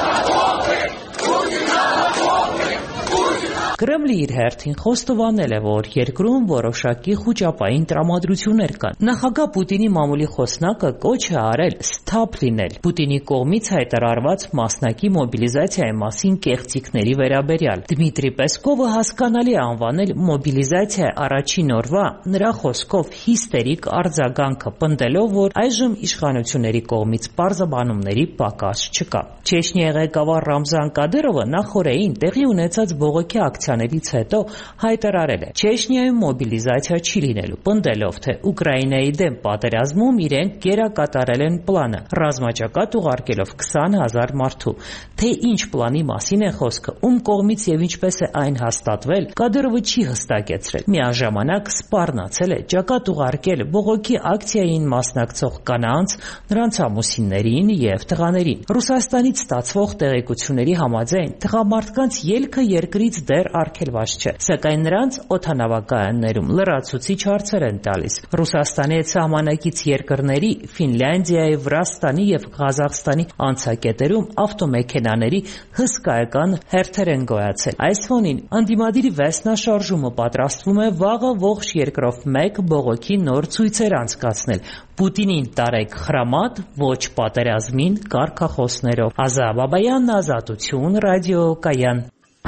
Կրեմլի իր հերթին խոստովանել է, որ երկրում որոշակի խոճապային տրամադրություններ կան։ Նախագահ Պուտինի մամուլի խոսնակը կոչ է արել սթափ լինել Պուտինի կողմից հայտարարված մասնակի մոբիլիզացիայի մասին կեղծիքների վերաբերյալ։ Դմիտրի Պեսկովը հասկանալի է անվանել մոբիլիզացիայի առաջին օրվա նրա խոսքով հիստերիկ արձագանքը, պնդելով, որ այժմ իշխանությունների կողմից պարզաբանումների պակաս չկա։ Չեչնիայի ղեկավար Ռամզան Կադիրովը նախորդին տեղի ունեցած բողոքի ակցիաներից հետո հայտարարել է. Չեչնիայում մոբիլիզացիա չի լինելու, պնդելով, թե Ուկրաինայի դեմ պատերազմում իրենք կերակատարել են պլանը, ռազմաճակատ ուղարկելով քսան հազար մարդու։ Թե ինչ պլանի մասին է խոսքը, ում կողմից եւ ինչպես է այն հաստատվել, Կադիրովը չի հստակեցրել։ Միաժամանակ սպառնացել է ճակատ ուղարկել բողոքի ակցիային մասնակցող կանանց, նրանց ամուսիններին եւ տղաներին։ Ռուսաստանից ստացվող տեղեկությունների համաձայն տղամարդկանց ելքը երկրից դեռ արգելված չէ, սակայն նրանց օդանավակայաններում լրացուցիչ հարցեր են տալիս։ Ռուսաստանի հետ սահմանակից երկրների Ֆինլանդիայի, Վրաստանի եւ Ղազախստանի անցակետերում ավտոմեքենաների հսկայական հերթեր են գոյացել։ Այս ֆոնին անդիմադիրի վեսնաշարժումը պատրաստվում է վաղը ողջ երկրով մեկ բողոքի նոր ցույցեր անցկացնել։ Պուտինին տարեք խրամատ, ոչ պատերազմին կարգախոսներով։ Ազա Բաբայան, Ազատություն, ռադիոկայան։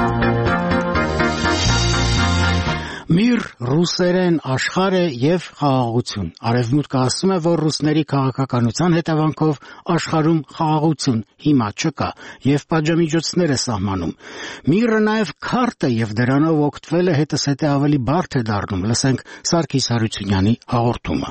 Միր, ռուսերեն, աշխարհ եւ խաղաղություն։ Արևմուտքը ասում է, որ ռուսների քաղաքականության հետևանքով աշխարհում խաղաղություն հիմա չկա եւ պատժամիջոցներ է սահմանում։ Միրը նաեւ քարտ է եւ դրանով օգտվելը հետսետե ավելի բարդ է դառնում։ Լսենք Սարգիս Հարությունյանի հաղորդումը։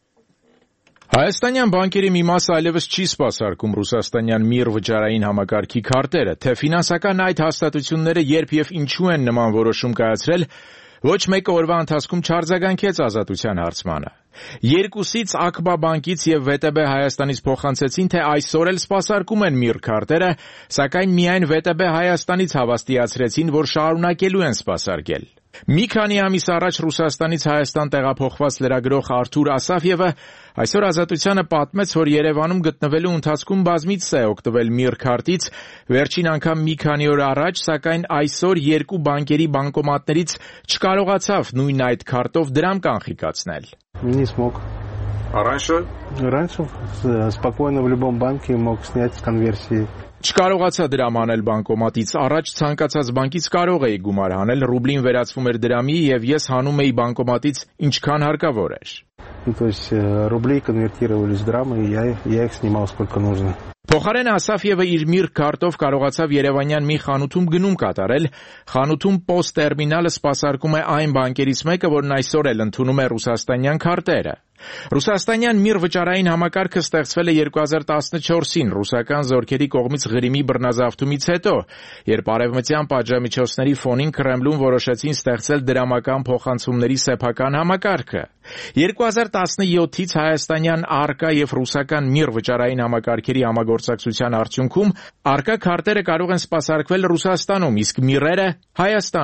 Հայաստանյան բանկերի մի մասը այլևս չի սպասարկում ռուսաստանյան միր վճարային համակարգի քարտերը, թե ֆինանսական այդ հաստատությունները երբ եւ ինչու են նման որոշում կայացրել, ոչ մեկը օրվա ընթացքում չարձագանքեց ազատության հարցմանը։ Երկուսից ԱԿԲԱ բանկից եւ ՎՏԲ Հայաստանից փոխանցեցին, թե այսօր էլ սպասարկում են միր քարտերը, սակայն միայն ՎՏԲ Հայաստանից հավաստիացրեցին, որ շարունակելու են սպասարկել։ Մի քանի ամիս առաջ Ռուսաստանից Հայաստան տեղափոխված լրագրող Արթուր Ասաֆյևը այսօր Ազատությանը պատմեց, որ Երևանում գտնվելու ընթացքում բազմիցս է օգտվել միր քարտից, վերջին անգամ մի քանի օր առաջ, սակայն այսօր երկու բանկերի բանկոմատներից չկարողացավ նույն այդ քարտով դրամ կանխիկացնել։ Не смог. А раньше? Раньше спокойно в любом банке мог снять с конверсии. Չկարողացա դրամ անել բանկոմատից, առաջ ցանկացած բանկից կարող էի գումար հանել, ռուբլին վերածվում էր դրամի եւ ես հանում էի բանկոմատից ինչքան հարկավոր էր։ То есть рубли конвертировались в драмы, и я, я их снимал сколько нужно. Փոխարեն Ասաֆյևը իր միր քարտով կարողացավ Երևանյան մի խանութում գնում կատարել։ Խանութում POS տերմինալը սպասարկում է այն բանկերից մեկը, որն այսօր էլ ընդունում է ռուսաստանյան քարտերը։ Ռուսաստանյան միր վճարային համակարգը ստեղծվել է երկու հազար տասնչորսին ռուսական զորքերի կողմից Ղրիմի բռնազավթումից հետո, երբ արևմտյան պատժամիջոցների ֆոնին Կրեմլում որոշեցին ստեղծել դրամական փոխանցումների սեփական համակարգը։ երկու հազար տասնյոթից հայաստանյան ԱՌԿԱ եւ ռուսական միր վճարային համակարգերի համագործակցության արդյունքում ԱՌԿԱ քարտերը կարող են սպասարկվել Ռուսաստանում, իսկ միրերը Հայաստանում։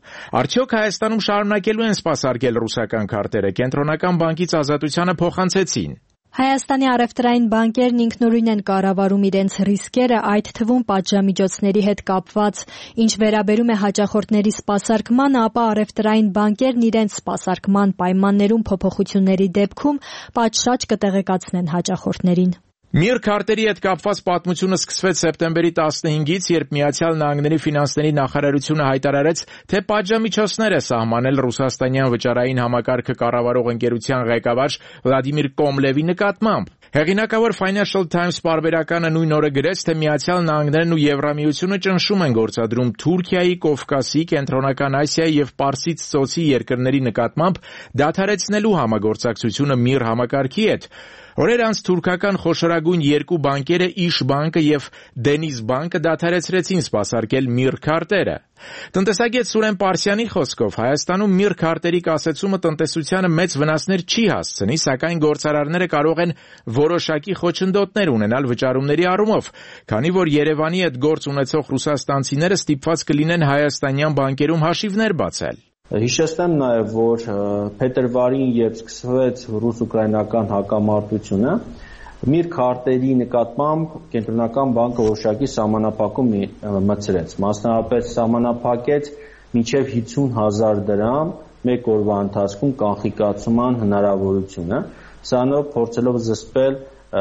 Արդյոք Հայաստանում շարունակելու են սպասարկել ռուսական քարտերը? Կենտրոնական բանկից Ազատությանը փոխանցեցին. Հայաստանի առևտրային բանկերն ինքնուրույն են կառավարում իրենց ռիսկերը, այդ թվում պատժամիջոցների հետ կապված։ Ինչ վերաբերում է հաճախորդների սպասարկմանը, ապա առևտրային բանկերն իրենց սպասարկման պայմաններում փոփոխությունների դեպքում պատշաճ կտեղեկացնեն հաճախորդներին։ Միր քարտերի հետ կապված պատմությունը սկսվեց սեպտեմբերի տասնհինգից, երբ Միացյալ Նահանգների ֆինանսների նախարարությունը հայտարարեց, թե պատժամիջոցներ է սահմանել ռուսաստանյան վճարային համակարգը կառավարող ընկերության ղեկավար Վլադիմիր Կոմլևի նկատմամբ։ Հեղինակավոր Financial Times պարբերականը նույն օրը գրեց, թե Միացյալ Նահանգներն ու Եվրամիությունը ճնշում են գործադրում Թուրքիայի, Կովկասի, Կենտրոնական Ասիայի եւ Պարսից ծոցի երկրների նկատմամբ դադարեցնելու համագործակցությունը Միր համակարգի հետ։ Օրեր անց թուրքական խոշորագույն երկու բանկերը Իշ բանկը եւ Դենիզ բանկը դադարեցրեցին սպասարկել Միր քարտերը։ Տնտեսագետ Սուրեն Պարսյանի խոսքով Հայաստանում Միր քարտերի կասեցումը տնտեսությանը մեծ վնասներ չի հասցնի, սակայն գործարարները կարող են որոշակի խոչընդոտներ ունենալ վճարումների առումով, քանի որ Երևանի հետ գործ ունեցող ռուսաստանցիները ստիպված կլինեն հայաստանյան բանկերում հաշիվներ բացել։ Հիշեցնեմ նաև, որ փետրվարին, երբ սկսվեց ռուս-ուկրաինական հակամարտությունը, Միր քարտերի նկատմամբ Կենտրոնական բանկը որոշակի սահմանափակում մտցրեց, մասնավորապես սահմանափակեց մինչև հիսուն հազար դրամ մեկ օրվա ընթացքում կանխիկացման հնարավորությունը, սրանով փորձելով զսպել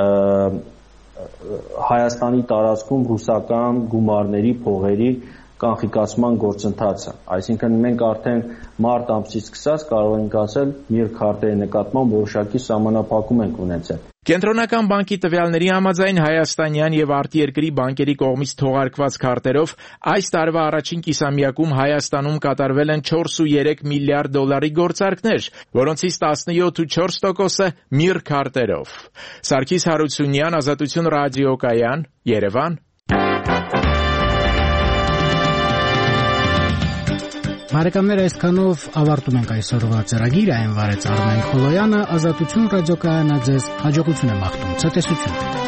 Հայաստանի տարածքում ռուսական գումարների, փողերի կանխիկացման գործընթացը, այսինքն մենք արդեն մարտ ամսից սկսած կարող ենք ասել Միր քարտերի նկատմամբ որոշակի սահմանափակում ենք ունեցել։ Կենտրոնական բանկի տվյալների համաձայն հայաստանյան եւ արտերկրի բանկերի կողմից թողարկված քարտերով այս տարվա առաջին կիսամյակում Հայաստանում կատարվել են չորս ու երեք միլիարդ դոլարի գործարքներ, որոնցից տասնյոթ ու չորս տոկոսը Միր քարտերով։ Սարգիս Հարությունյան, Ազատություն ռադիոկայան, Երևան։ Բարեկամներ, այսքանով ավարտում ենք այսօրվա ծրագիրը, այն վարեց Արմեն Խոլոյանը, Ազատություն ռադիոկայանը ձեզ հաջողություն է մաղթում, ցտեսություն։